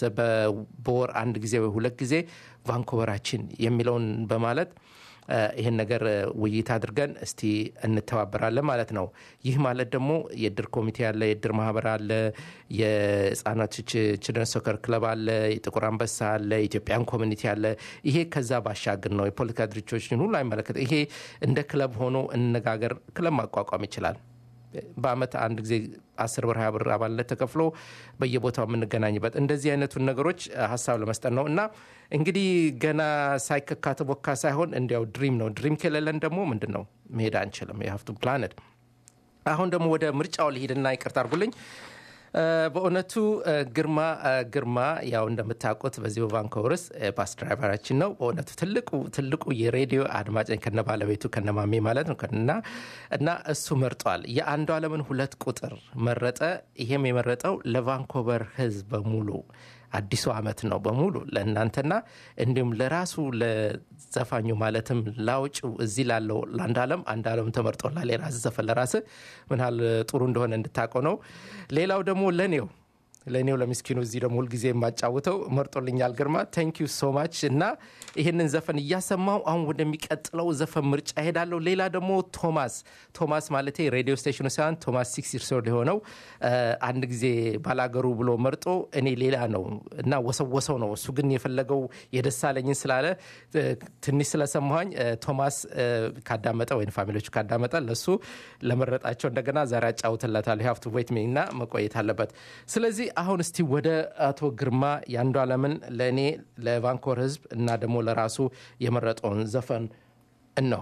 S2: በወር አንድ ጊዜ ወይ ሁለት ጊዜ ቫንኮቨራችን የሚለውን በማለት ይሄን ነገር ውይይት አድርገን እስቲ እንተባበራለን ማለት ነው። ይህ ማለት ደግሞ የድር ኮሚቴ አለ፣ የድር ማህበር አለ፣ የህፃናት ችልድረን ሶከር ክለብ አለ፣ የጥቁር አንበሳ አለ፣ የኢትዮጵያን ኮሚኒቲ አለ። ይሄ ከዛ ባሻገር ነው። የፖለቲካ ድርጅቶችን ሁሉ አይመለከት። ይሄ እንደ ክለብ ሆኖ እንነጋገር። ክለብ ማቋቋም ይችላል። በአመት አንድ ጊዜ አስር ብር ሀያ ብር አባልነት ተከፍሎ በየቦታው የምንገናኝበት እንደዚህ አይነቱን ነገሮች ሀሳብ ለመስጠት ነው። እና እንግዲህ ገና ሳይከካ ተቦካ ሳይሆን እንዲያው ድሪም ነው። ድሪም ከሌለን ደግሞ ምንድን ነው መሄድ አንችልም። የሀፍቱ ፕላኔት። አሁን ደግሞ ወደ ምርጫው ልሂድና ይቅርታ አድርጉልኝ። በእውነቱ ግርማ ግርማ ያው እንደምታውቁት በዚህ በቫንኮቨርስ ባስ ድራይቨራችን ነው። በእውነቱ ትልቁ ትልቁ የሬዲዮ አድማጭ ከነ ባለቤቱ ከነ ማሜ ማለት ነው እና እና እሱ መርጧል። የአንዱ ዓለምን ሁለት ቁጥር መረጠ። ይሄም የመረጠው ለቫንኮቨር ህዝብ በሙሉ አዲሱ አመት ነው በሙሉ ለእናንተና እንዲሁም ለራሱ ለዘፋኙ ማለትም ላውጭው እዚህ ላለው ለአንድ ዓለም አንድ ዓለም ተመርጦላል። የራስ ዘፈን ለራስ ምን ያህል ጥሩ እንደሆነ እንድታውቀው ነው። ሌላው ደግሞ ለኔው ለኔው ለምስኪኑ እዚህ ደግሞ ሁሉ ጊዜ የማጫውተው መርጦልኛል ግርማ ታንክ ዩ ሶ ማች። እና ይሄንን ዘፈን እያሰማው አሁን ወደሚቀጥለው ዘፈን ምርጫ ሄዳለሁ። ሌላ ደግሞ ቶማስ ቶማስ ማለት ሬዲዮ ስቴሽኑ ሳይሆን ቶማስ ሲክስ ይርስ ኦልድ የሆነው አንድ ጊዜ ባላገሩ ብሎ መርጦ እኔ ሌላ ነው እና ወሰወሰው ነው። እሱ ግን የፈለገው የደሳለኝን ስላለ ትንሽ ስለሰማኝ ቶማስ ካዳመጠ ወይ ፋሚሊዎቹ ካዳመጠ ለሱ ለመረጣቸው እንደገና ዛሬ አጫውተላታለሁ። you have to wait me እና መቆየት አለበት። ስለዚህ አሁን እስቲ ወደ አቶ ግርማ ያንዱ ዓለምን ለኔ ለቫንኮቨር ህዝብ እና ደግሞ ለራሱ የመረጠውን ዘፈን እነሆ።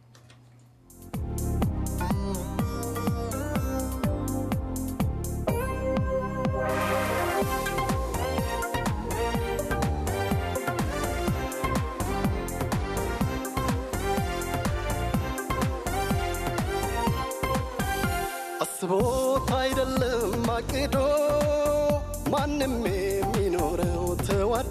S4: አስቦት አይደለም አቅዶ ማንም የሚኖረው ተዋዶ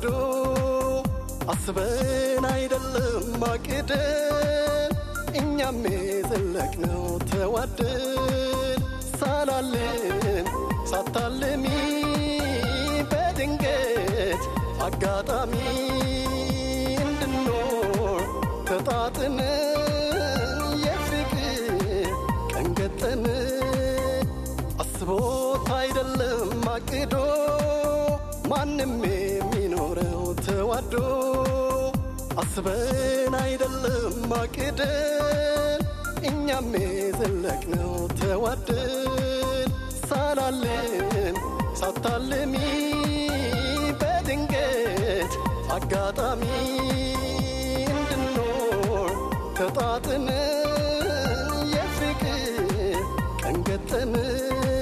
S4: አስበን አይደለም አቅደን እኛም የዘለቅነው ተዋደን ሳላልን ሳታልሚ በድንገት አጋጣሚ እንድኖር ተጣጥመን የፍቅር ቀን ገጠመን አስቦት አይደለም አቅዶ ማንም የሚኖረው ተዋዶ አስበን አይደለም አቅደን እኛም የዘለቅነው ተዋደን ሳላልን ሳታልሚ በድንገት አጋጣሚ እንድኖር ተጣጥመን የፍቅር ቀን ገጠመን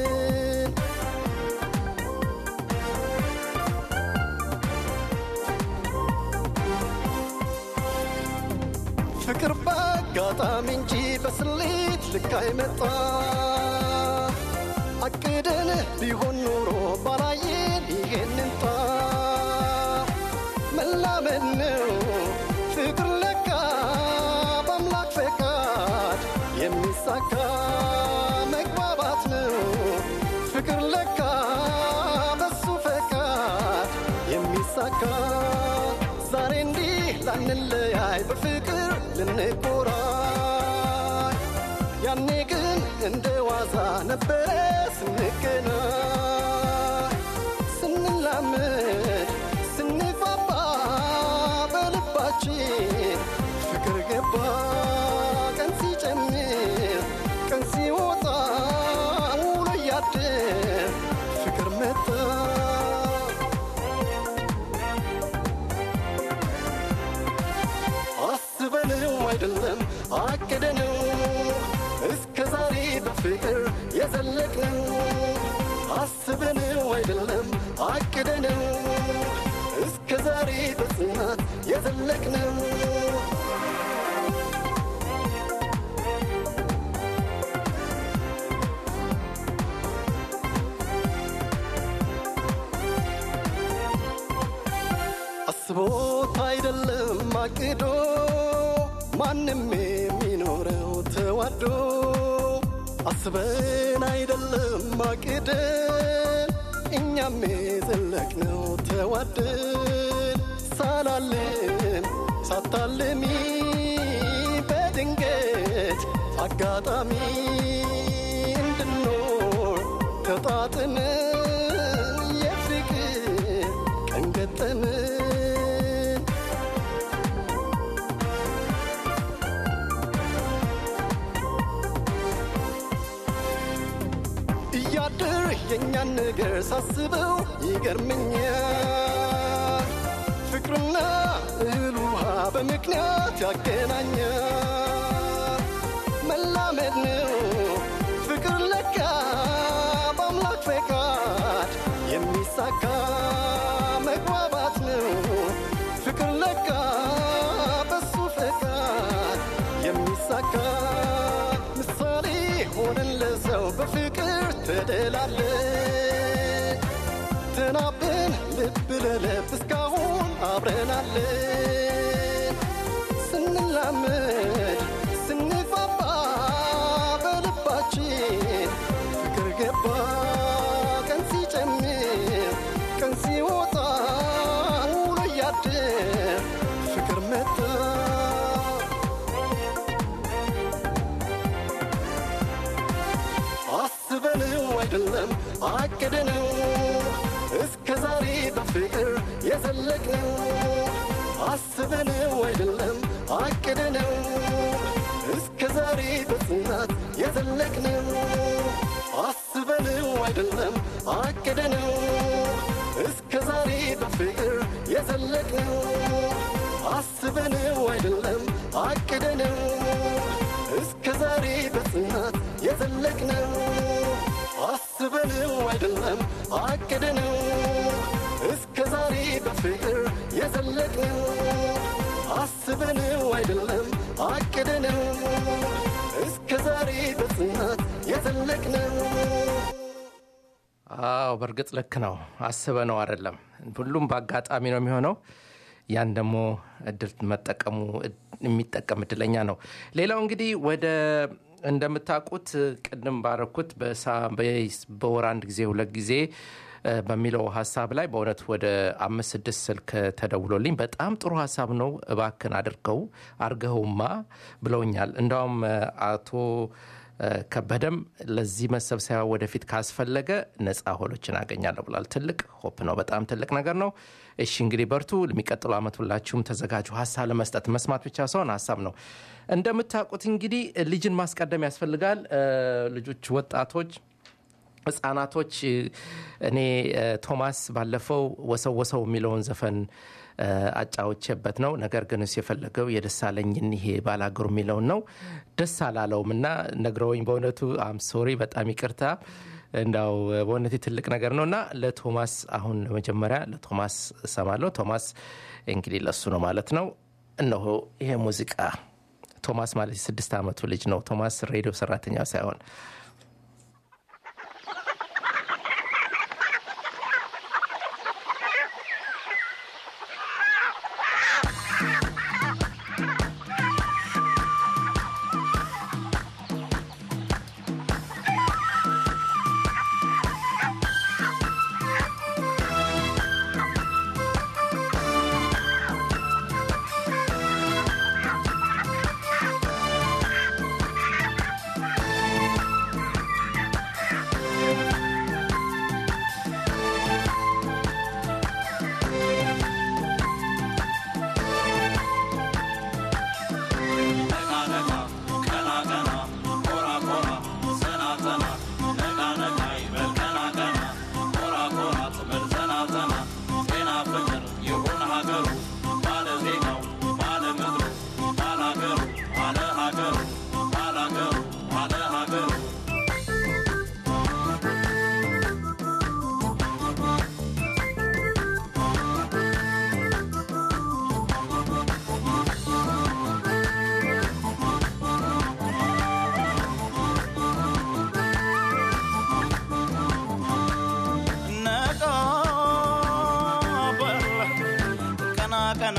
S4: ፍቅር በአጋጣሚ እንጂ በስሌት ልክ አይመጣ አቅደን ቢሆን ኖሮ ባላየን ይሄንን ጣ መላመን ነው ፍቅር ለካ በአምላክ ፈቃድ የሚሳካ መግባባት ነው ፍቅር ለካ በሱ ፈቃድ የሚሳካ ዛሬ እንዲህ ላንለያይ በፍቅር ልንቆራይ ያኔ ግን እንደ ዋዛ ነበረ ስንገናኝ ስንላመድ ስንፋባ በልባችን ፍቅር ገባ ቀን ሲጨምር ቀን ሲወጣ ውሎ እያደር ፍቅር መጣ አስበነው አይደለም አቅደነው እስከ ዛሬ በፍቅር የዘለቅነው አስበነው አይደለም አቅደነው እስከ ዛሬ በጽናት የዘለቅነው አስቦት አይደለም አቅዶ ማንም የሚኖረው ተዋዶ አስበን አይደለም አቅደን እኛም የዘለቅነው ተዋደን ሳላለም ሳታልሚ በድንገት አጋጣሚ እንድኖር ተጣጥመን የፍቅር ቀን ገጠመን እያደር የኛን ነገር ሳስበው ይገርመኛል ፍቅርና እህል ውሃ በምክንያት ያገናኛል መላመድ ነው ፍቅር ለካ በአምላክ ፈቃድ የሚሳካ መግባባት ነው ፍቅር ለካ በሱ ፈቃድ የሚሳካ ምሳሌ ሆነን ለሰው በፍቅር ተደላለ ተናበን ልብ ለልብ እስካሁን አብረናለን ስንላመድ ስንፋባ በልባችን ፍቅር ገባ ቀን ሲጨምር ቀን ሲወጣ ውሎ እያደር ፍቅር መጣ አስበነው አይደለም አቅደነው እስከ ዛሬ በፍቅር የዘለቅነው አስበነው አይደለም አቅደነው እስከ ዛሬ በጽናት የዘለቅነው አስበነው አይደለም አቅደነው እስከ ዛሬ በፍቅር የዘለቅነው አስበነው አይደለም አቅደነው እስከ ዛሬ በጽናት የዘለቅነው አስበነው አይደለም አቅደነው እስከ ዛሬ በፍቅር የዘለቅነው አስበነው አይደለም አቅደነው እስከ ዛሬ በጽናት የዘለቅነው
S2: አዎ በርግጥ ልክ ነው አስበነው አይደለም ሁሉም በአጋጣሚ ነው የሚሆነው ያን ደግሞ እድል መጠቀሙ የሚጠቀም እድለኛ ነው ሌላው እንግዲህ ወደ እንደምታውቁት ቅድም ባረኩት በወር አንድ ጊዜ ሁለት ጊዜ በሚለው ሐሳብ ላይ በእውነት ወደ አምስት ስድስት ስልክ ተደውሎልኝ በጣም ጥሩ ሐሳብ ነው እባክን አድርገው አርገውማ ብለውኛል እንደውም አቶ ከበደም ለዚህ መሰብሰቢያ ወደፊት ካስፈለገ ነፃ ሆሎችን አገኛለሁ ብሏል ትልቅ ሆፕ ነው በጣም ትልቅ ነገር ነው እሺ እንግዲህ በርቱ ለሚቀጥለው አመት ሁላችሁም ተዘጋጁ ሐሳብ ለመስጠት መስማት ብቻ ሳይሆን ሐሳብ ነው እንደምታውቁት እንግዲህ ልጅን ማስቀደም ያስፈልጋል ልጆች ወጣቶች ህፃናቶች እኔ ቶማስ ባለፈው ወሰው ወሰው የሚለውን ዘፈን አጫውቼበት ነው ነገር ግን እሱ የፈለገው የደሳለኝን ይሄ ባላገሩ የሚለውን ነው ደስ አላለውምና ነግረውኝ በእውነቱ አም ሶሪ በጣም ይቅርታ እንዳው በእውነቱ ትልቅ ነገር ነውና ለቶማስ አሁን ለመጀመሪያ ለቶማስ ሰማለው ቶማስ እንግዲህ ለሱ ነው ማለት ነው እነሆ ይሄ ሙዚቃ ቶማስ ማለት ስድስት አመቱ ልጅ ነው ቶማስ ሬዲዮ ሰራተኛ ሳይሆን
S7: ቀና ቀና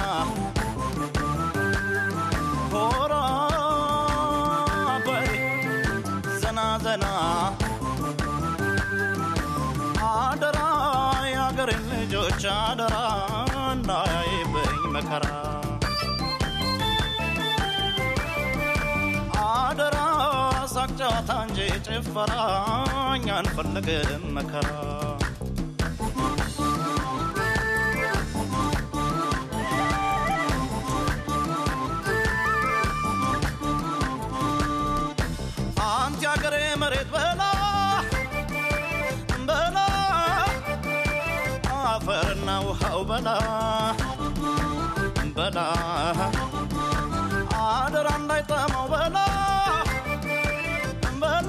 S7: ሆራ በይ ዘና ዘና አደራ ያገሬ ልጆች አደራ እንዳያይብኝ መከራ አደራ ሳቅ ጨዋታ እንጂ ጭፈራ እኛ አንፈልግም መከራ አንተ ያገሬ መሬት በላ በላ አፈርና ውሃው በላ በላ አደራ እንዳይጠማው በላ በላ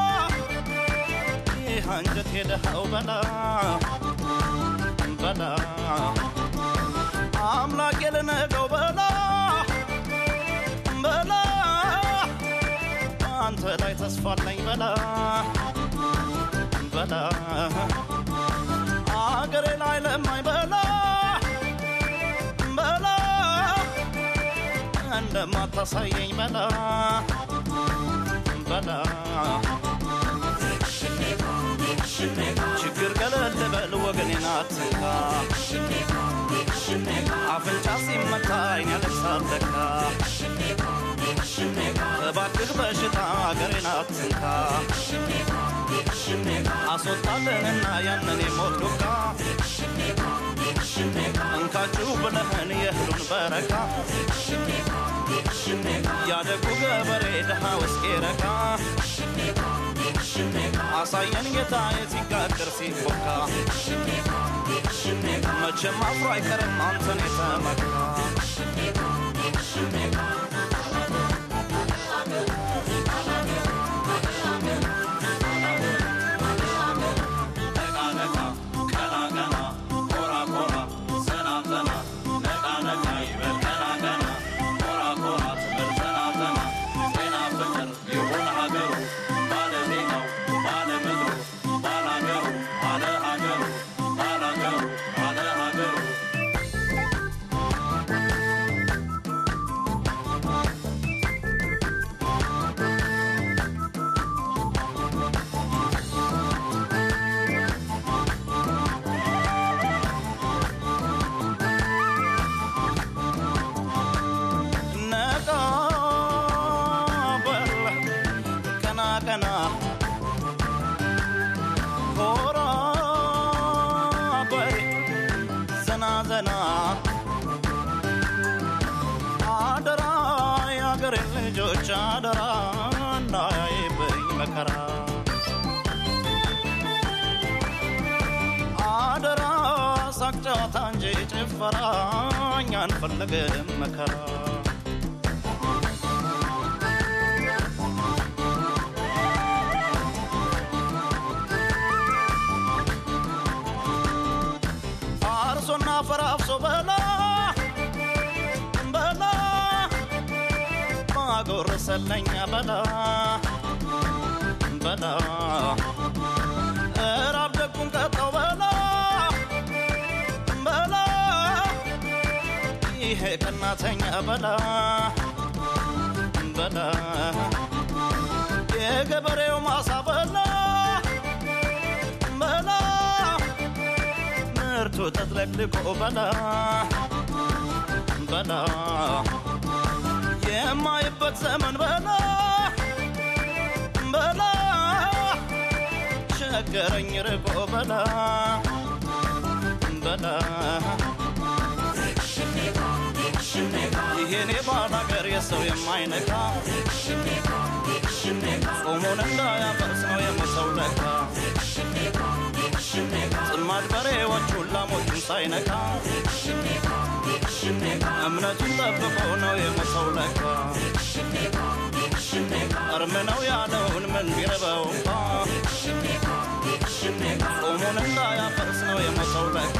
S7: ይህ አንጀት የደሃው በላ በላ አምላክ የልነገው በላ በላ አንተ ላይ ተስፋለኝ በላ በላ አገሬ ላይ ለማይ በላ በላ እንደማታሳየኝ በላ በላ ችግር ገለል በል ወገኔን አትንካ አፍንጫ ሲመታ አይን ያለቅሳል ለካ እባክህ በሽታ አገሬን አትንካ አስወጣልንና ያንን የሞት ዱካ እንካችሁ ብለህን የእህሉን በረካ ያደጉ ገበሬ ድሃ ውስጤ ረካ አሳየን ጌታ የሲጋግር ሲፎካ መቼም አፍሮ አይቀርም አንተን የተመካ አደራ እንዳያይብኝ መከራ አደራ ሳቅ ጨዋታ እንጂ ጭፈራ እኛ አንፈልግም መከራ አርሶና ፈራፍሶ በላ በላ ማጎረሰለኛ በላ በላ እራብ ደጉን ቀጣው በላ በላ ይሄ ቀናተኛ በላ በላ የገበሬው ማሳ በላ በላ ምርቱ ተጥለቅልቆ በላ በላ የማይበት ዘመን በላ በላ ቸገረኝ ርቆ በላ በላ ይሄኔ ባላገር የሰው የማይነካ ጾሙን እንዳያፈርስ ነው የሞተው ለካ ጽማድ በሬዎቹን ላሞቹን ሳይነካ እምነቱን ጠብቆ ነው የሞተው ለካ እርም ነው ያለውን ምን ቢረበው እንኳ ጾሙን እንዳያፈርስ ነው የሞተው ለካ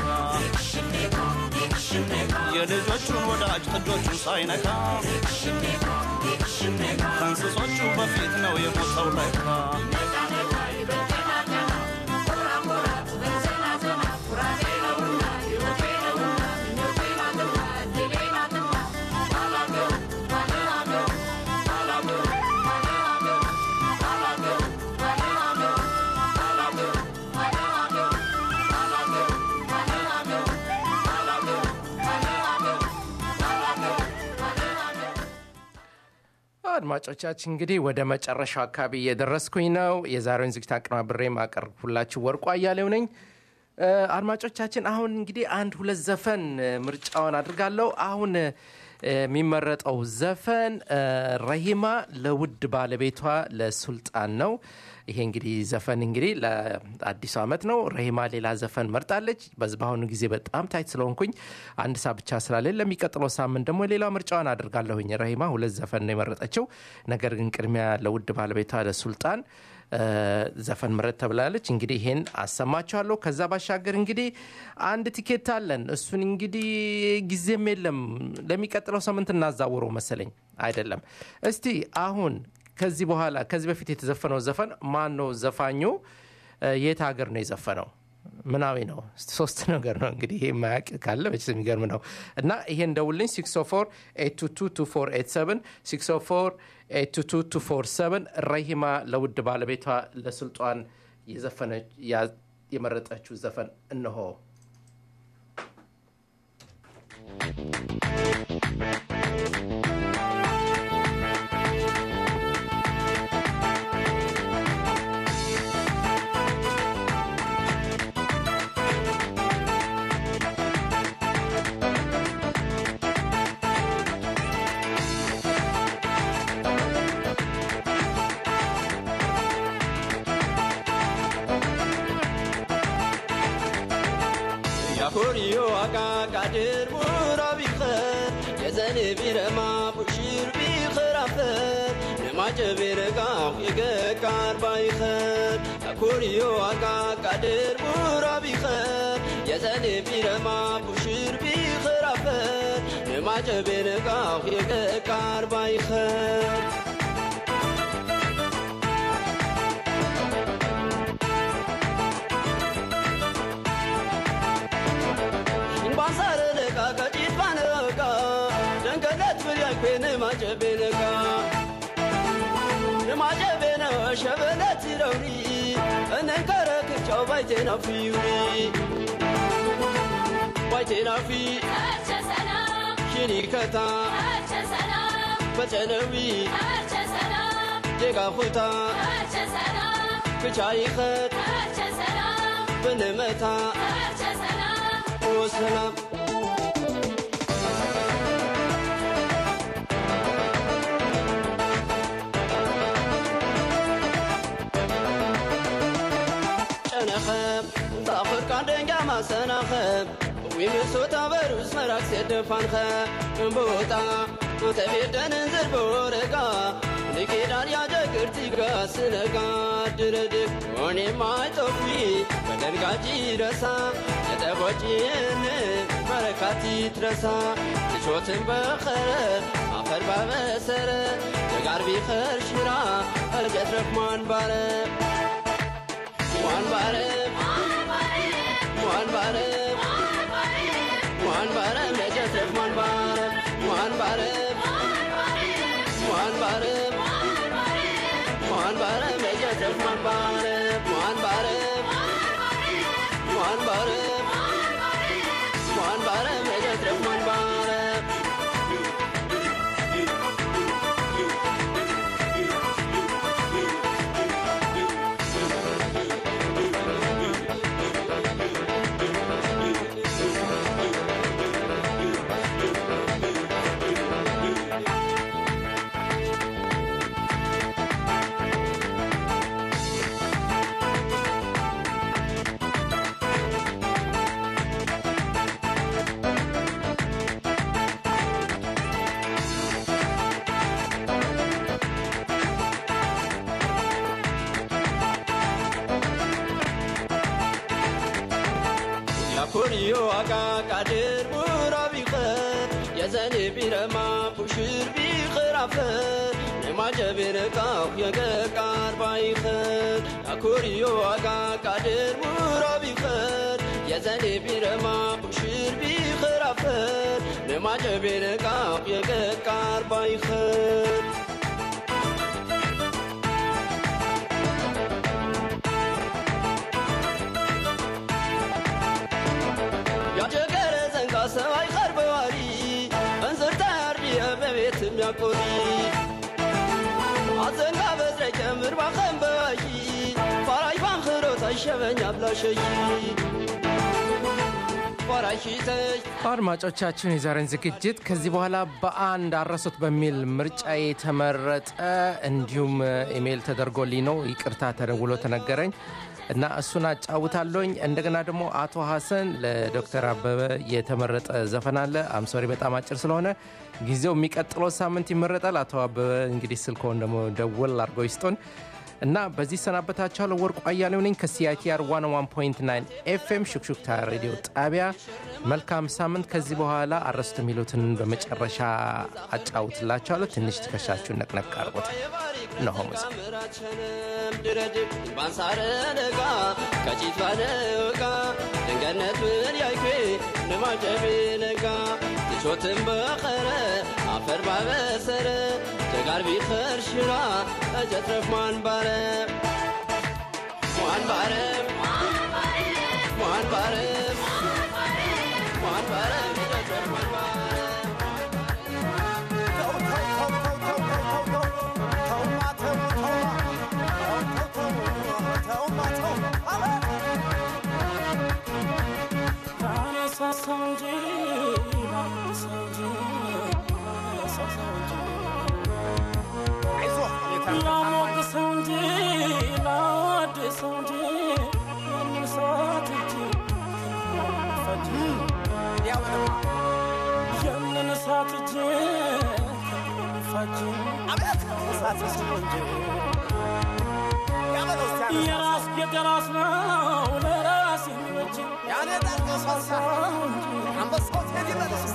S7: የልጆቹን ወዳጅ ጥጆቹን ሳይነካ ከእንስሶቹ በፊት ነው የሞተው ለካ
S2: አድማጮቻችን እንግዲህ ወደ መጨረሻው አካባቢ እየደረስኩኝ ነው። የዛሬውን ዝግጅት አቀናብሬ ማቀርብላችሁ ወርቁ አያሌው ነኝ። አድማጮቻችን አሁን እንግዲህ አንድ ሁለት ዘፈን ምርጫውን አድርጋለሁ። አሁን የሚመረጠው ዘፈን ረሂማ ለውድ ባለቤቷ ለሱልጣን ነው። ይሄ እንግዲህ ዘፈን እንግዲህ ለአዲስ አመት ነው። ረሂማ ሌላ ዘፈን መርጣለች። በአሁኑ ጊዜ በጣም ታይት ስለሆንኩኝ አንድ ሰዓት ብቻ ስላለኝ ለሚቀጥለው ሳምንት ደግሞ ሌላ ምርጫዋን አድርጋለሁኝ። ረሂማ ሁለት ዘፈን ነው የመረጠችው። ነገር ግን ቅድሚያ ለውድ ባለቤቷ ለሱልጣን ዘፈን ምረጥ ተብላለች። እንግዲህ ይሄን አሰማችኋለሁ። ከዛ ባሻገር እንግዲህ አንድ ቲኬት አለን። እሱን እንግዲህ ጊዜም የለም ለሚቀጥለው ሳምንት እናዛውረው መሰለኝ አይደለም። እስቲ አሁን ከዚህ በኋላ ከዚህ በፊት የተዘፈነው ዘፈን ማን ነው ዘፋኙ? የት ሀገር ነው የዘፈነው? ምናዊ ነው? ሶስት ነገር ነው እንግዲህ ይሄ ማያቅ ካለ በጭስ የሚገርም ነው። እና ይሄን ደውልኝ six oh four eight two two two four eight seven six oh four eight two two two four seven ረሂማ ለውድ ባለቤቷ ለሱልጣን የዘፈነች የመረጠችው ዘፈን እነሆ።
S4: كوريو عقا قادر مورا بخير يزني بيرما بشير بخرافر نما جبيرقا يقار بايخير كوريو عقا قادر مورا بخير يزني بيرما بشير بخرافر نما جبيرقا يقار بايخير نماجبينكا نماجبينا شبلت روني أنكرك جو بيتنا فيوري بيتنا في أرجسنا شريكتا أرجسنا بجنوي أرجسنا جيغا خوتا أرجسنا كجايخت أرجسنا بنمتا أرجسنا وسلام تأخر كان دنجا ما سناخب ويمسوتا بروس مراك سيدفان خب بوتا تبيدن انزل بورقا نكيدان يا جاكرتيقا سنقا دردك وني ما يتوفي بدنقا جيرسا يتبوجين مركاتي ترسا تشوتن بخير آخر بابسر تقار بخير شرا الجت رحمان بارب وان بارب وان بارب وان بارب نجت رحمان بارب وان بارب وان بارب وان بارب نجت رحمان بارب وان بارب وان بارب وان بارب نجت رحمان بارب كوريو عقا قادر مورا بخير يزني بيرما بشير بخرافر نما جبيرقا يقار بايخير كوريو عقا قادر مورا بخير يزني بيرما بشير بخرافر نما جبيرقا يقار بايخير سواي خربواري انظر تاربي ببيت مياكوري አዘንጋ በዝረጀ ምርባ ኸንበይ ፈራይ ባንኽሮ ተሸበኛ ብላሸይ
S2: አድማጮቻችን የዛሬን ዝግጅት ከዚህ በኋላ በአንድ አረሱት በሚል ምርጫ የተመረጠ እንዲሁም ኢሜል ተደርጎልኝ ነው ይቅርታ ተደውሎ ተነገረኝ እና እሱን አጫውታለሁኝ እንደገና ደግሞ አቶ ሐሰን ለዶክተር አበበ የተመረጠ ዘፈን አለ አም ሶሪ በጣም አጭር ስለሆነ ጊዜው የሚቀጥለው ሳምንት ይመረጣል አቶ አበበ እንግዲህ ስልኮን ደግሞ ደውል አድርጎ ይስጡን እና በዚህ ሰናበታችኋለሁ ወርቁ አያሌው ነኝ ከሲአይቲአር one oh one point nine ኤፍኤም ሹክሹክታ ሬዲዮ ጣቢያ መልካም ሳምንት ከዚህ በኋላ አረስተ ሚሉትን በመጨረሻ አጫውትላችኋለሁ ትንሽ ትከሻችሁን ነቅነቅ አድርጉት ነው ሙዚቃ
S4: ድረድብ ባንሳረነጋ ከጪት ባነጋ ድንገነቱን ያይኩ ንማጀቤነጋ ትቾትን በኸረ አፈር ባበሰረ ተጋር ቢኸርሽራ እጀትረፍ ማንባረ ማንባረ ማንባረ ማንባረ እጀትረፍ ማንባረ
S3: የራስ የራስ ነው ለራስ ይወጭ ያለ ዳቆሳሳ አንበሳው ተዲመለስ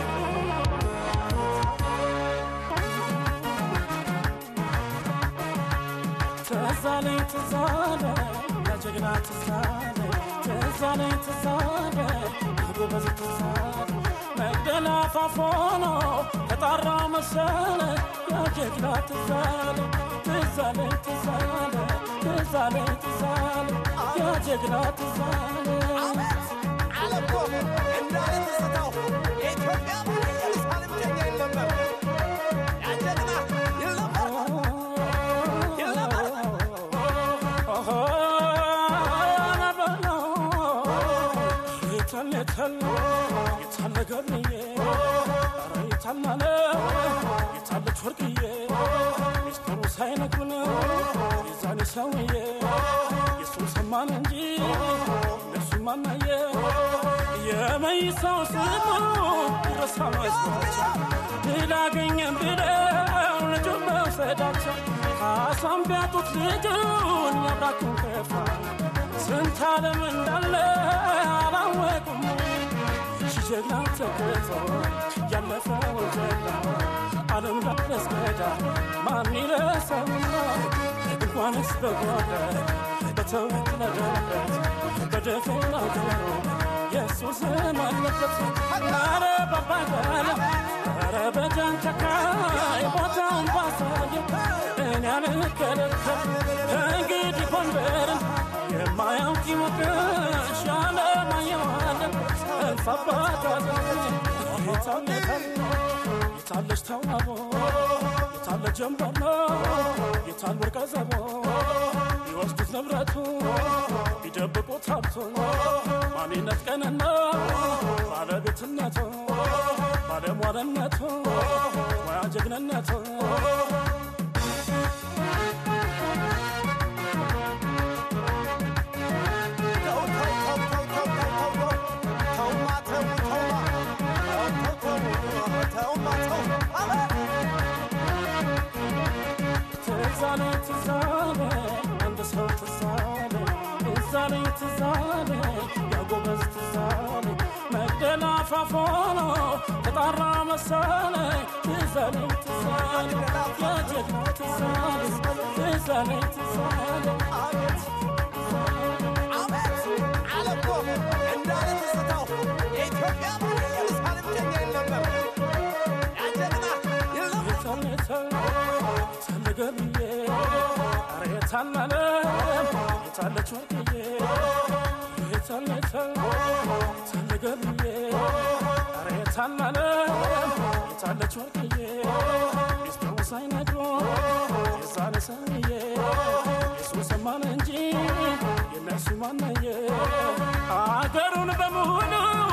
S3: ተዛለ ተዛለ ያጀግና ተዛለ ተዛለ ተዛለ ጎበዝ ተዛለ መደላ ፋፎኖ ተጣራ መሰለ ያጀግና ተዛለ ተዛለ ተዛለ ተዛለ ተዛለ ያጀግና ተዛለ አለቆ እንዳለ ተሰታው የኢትዮጵያ ኢየሩሳሌም ጀኛ ይለበል ያጀግና ይለበል ይለበል ኦሆ ናበሎ ይተለተል ይተለገርንዬ ኧረ ይተማለ ይተለች ወርቅዬ ሚስጥሩ ሳይነግሩን የዛኔ ሰውዬ የሱን ሰማን እንጂ እሱ ማናየ የመይሳው ስሙ ረሳ መስሏቸው ድል አገኘን ብለው ልጁን መውሰዳቸው ካሷን ቢያጡት ልጁን ያብራኩን ከፋ ስንት ዓለም እንዳለ አላወቁም ጀግና ተከቶ ያለፈው ጀግና ዓለም ዳረስገዳ ማን ይረሳውና እንኳንስ በጓዳ በተውት ለደበት በደፈናው ገሮ ኢየሱስ ማለበት አረ ባባጋለ አረ በጃንቻካ ቦታውን ባሳየ እኔ አልከለከል እንግዲህ ኮንበርን የማያውቅ ይሞቅሽ ያለማየዋለን እንፋባታለ የታለች ተውናቦ የታለ ጀንበርኖ የታል ወርቀ ዘቦ ይወስዱት ንብረቱ ይደብቁት ሀብቱ ማንነት ቀንና ባለቤትነቱ ባለሟልነቱ ሙያ ጀግንነቱ ትዛለ ትዛለ አንድ ሰው ትዛለ ትዛለ ትዛለ ያጎበዝ ትዛለ መግደላ ፋፎኖ ተጣራ መሰለ ትዛለ ትዛለ ያጀግና ትዛለ ትዛለ ትዛለ አቤት አቤት አለቆ እንዳለ ተሰታው የኢትዮጵያ ኢየሩሳሌም ጀኛ ይለበል ያጀግና ይለበል ተለገርዬ አረ የታመለ የታለች ወርቅዬ የታለች ተለገርዬ አረ የታመለ የታለች ወርቅዬ ሚስጥሩ ሳይነግሩ የዛሬ
S8: ያሳየ ኢየሱስ ማን እንጂ የነሱ ማነየ አገሩን በሙሉ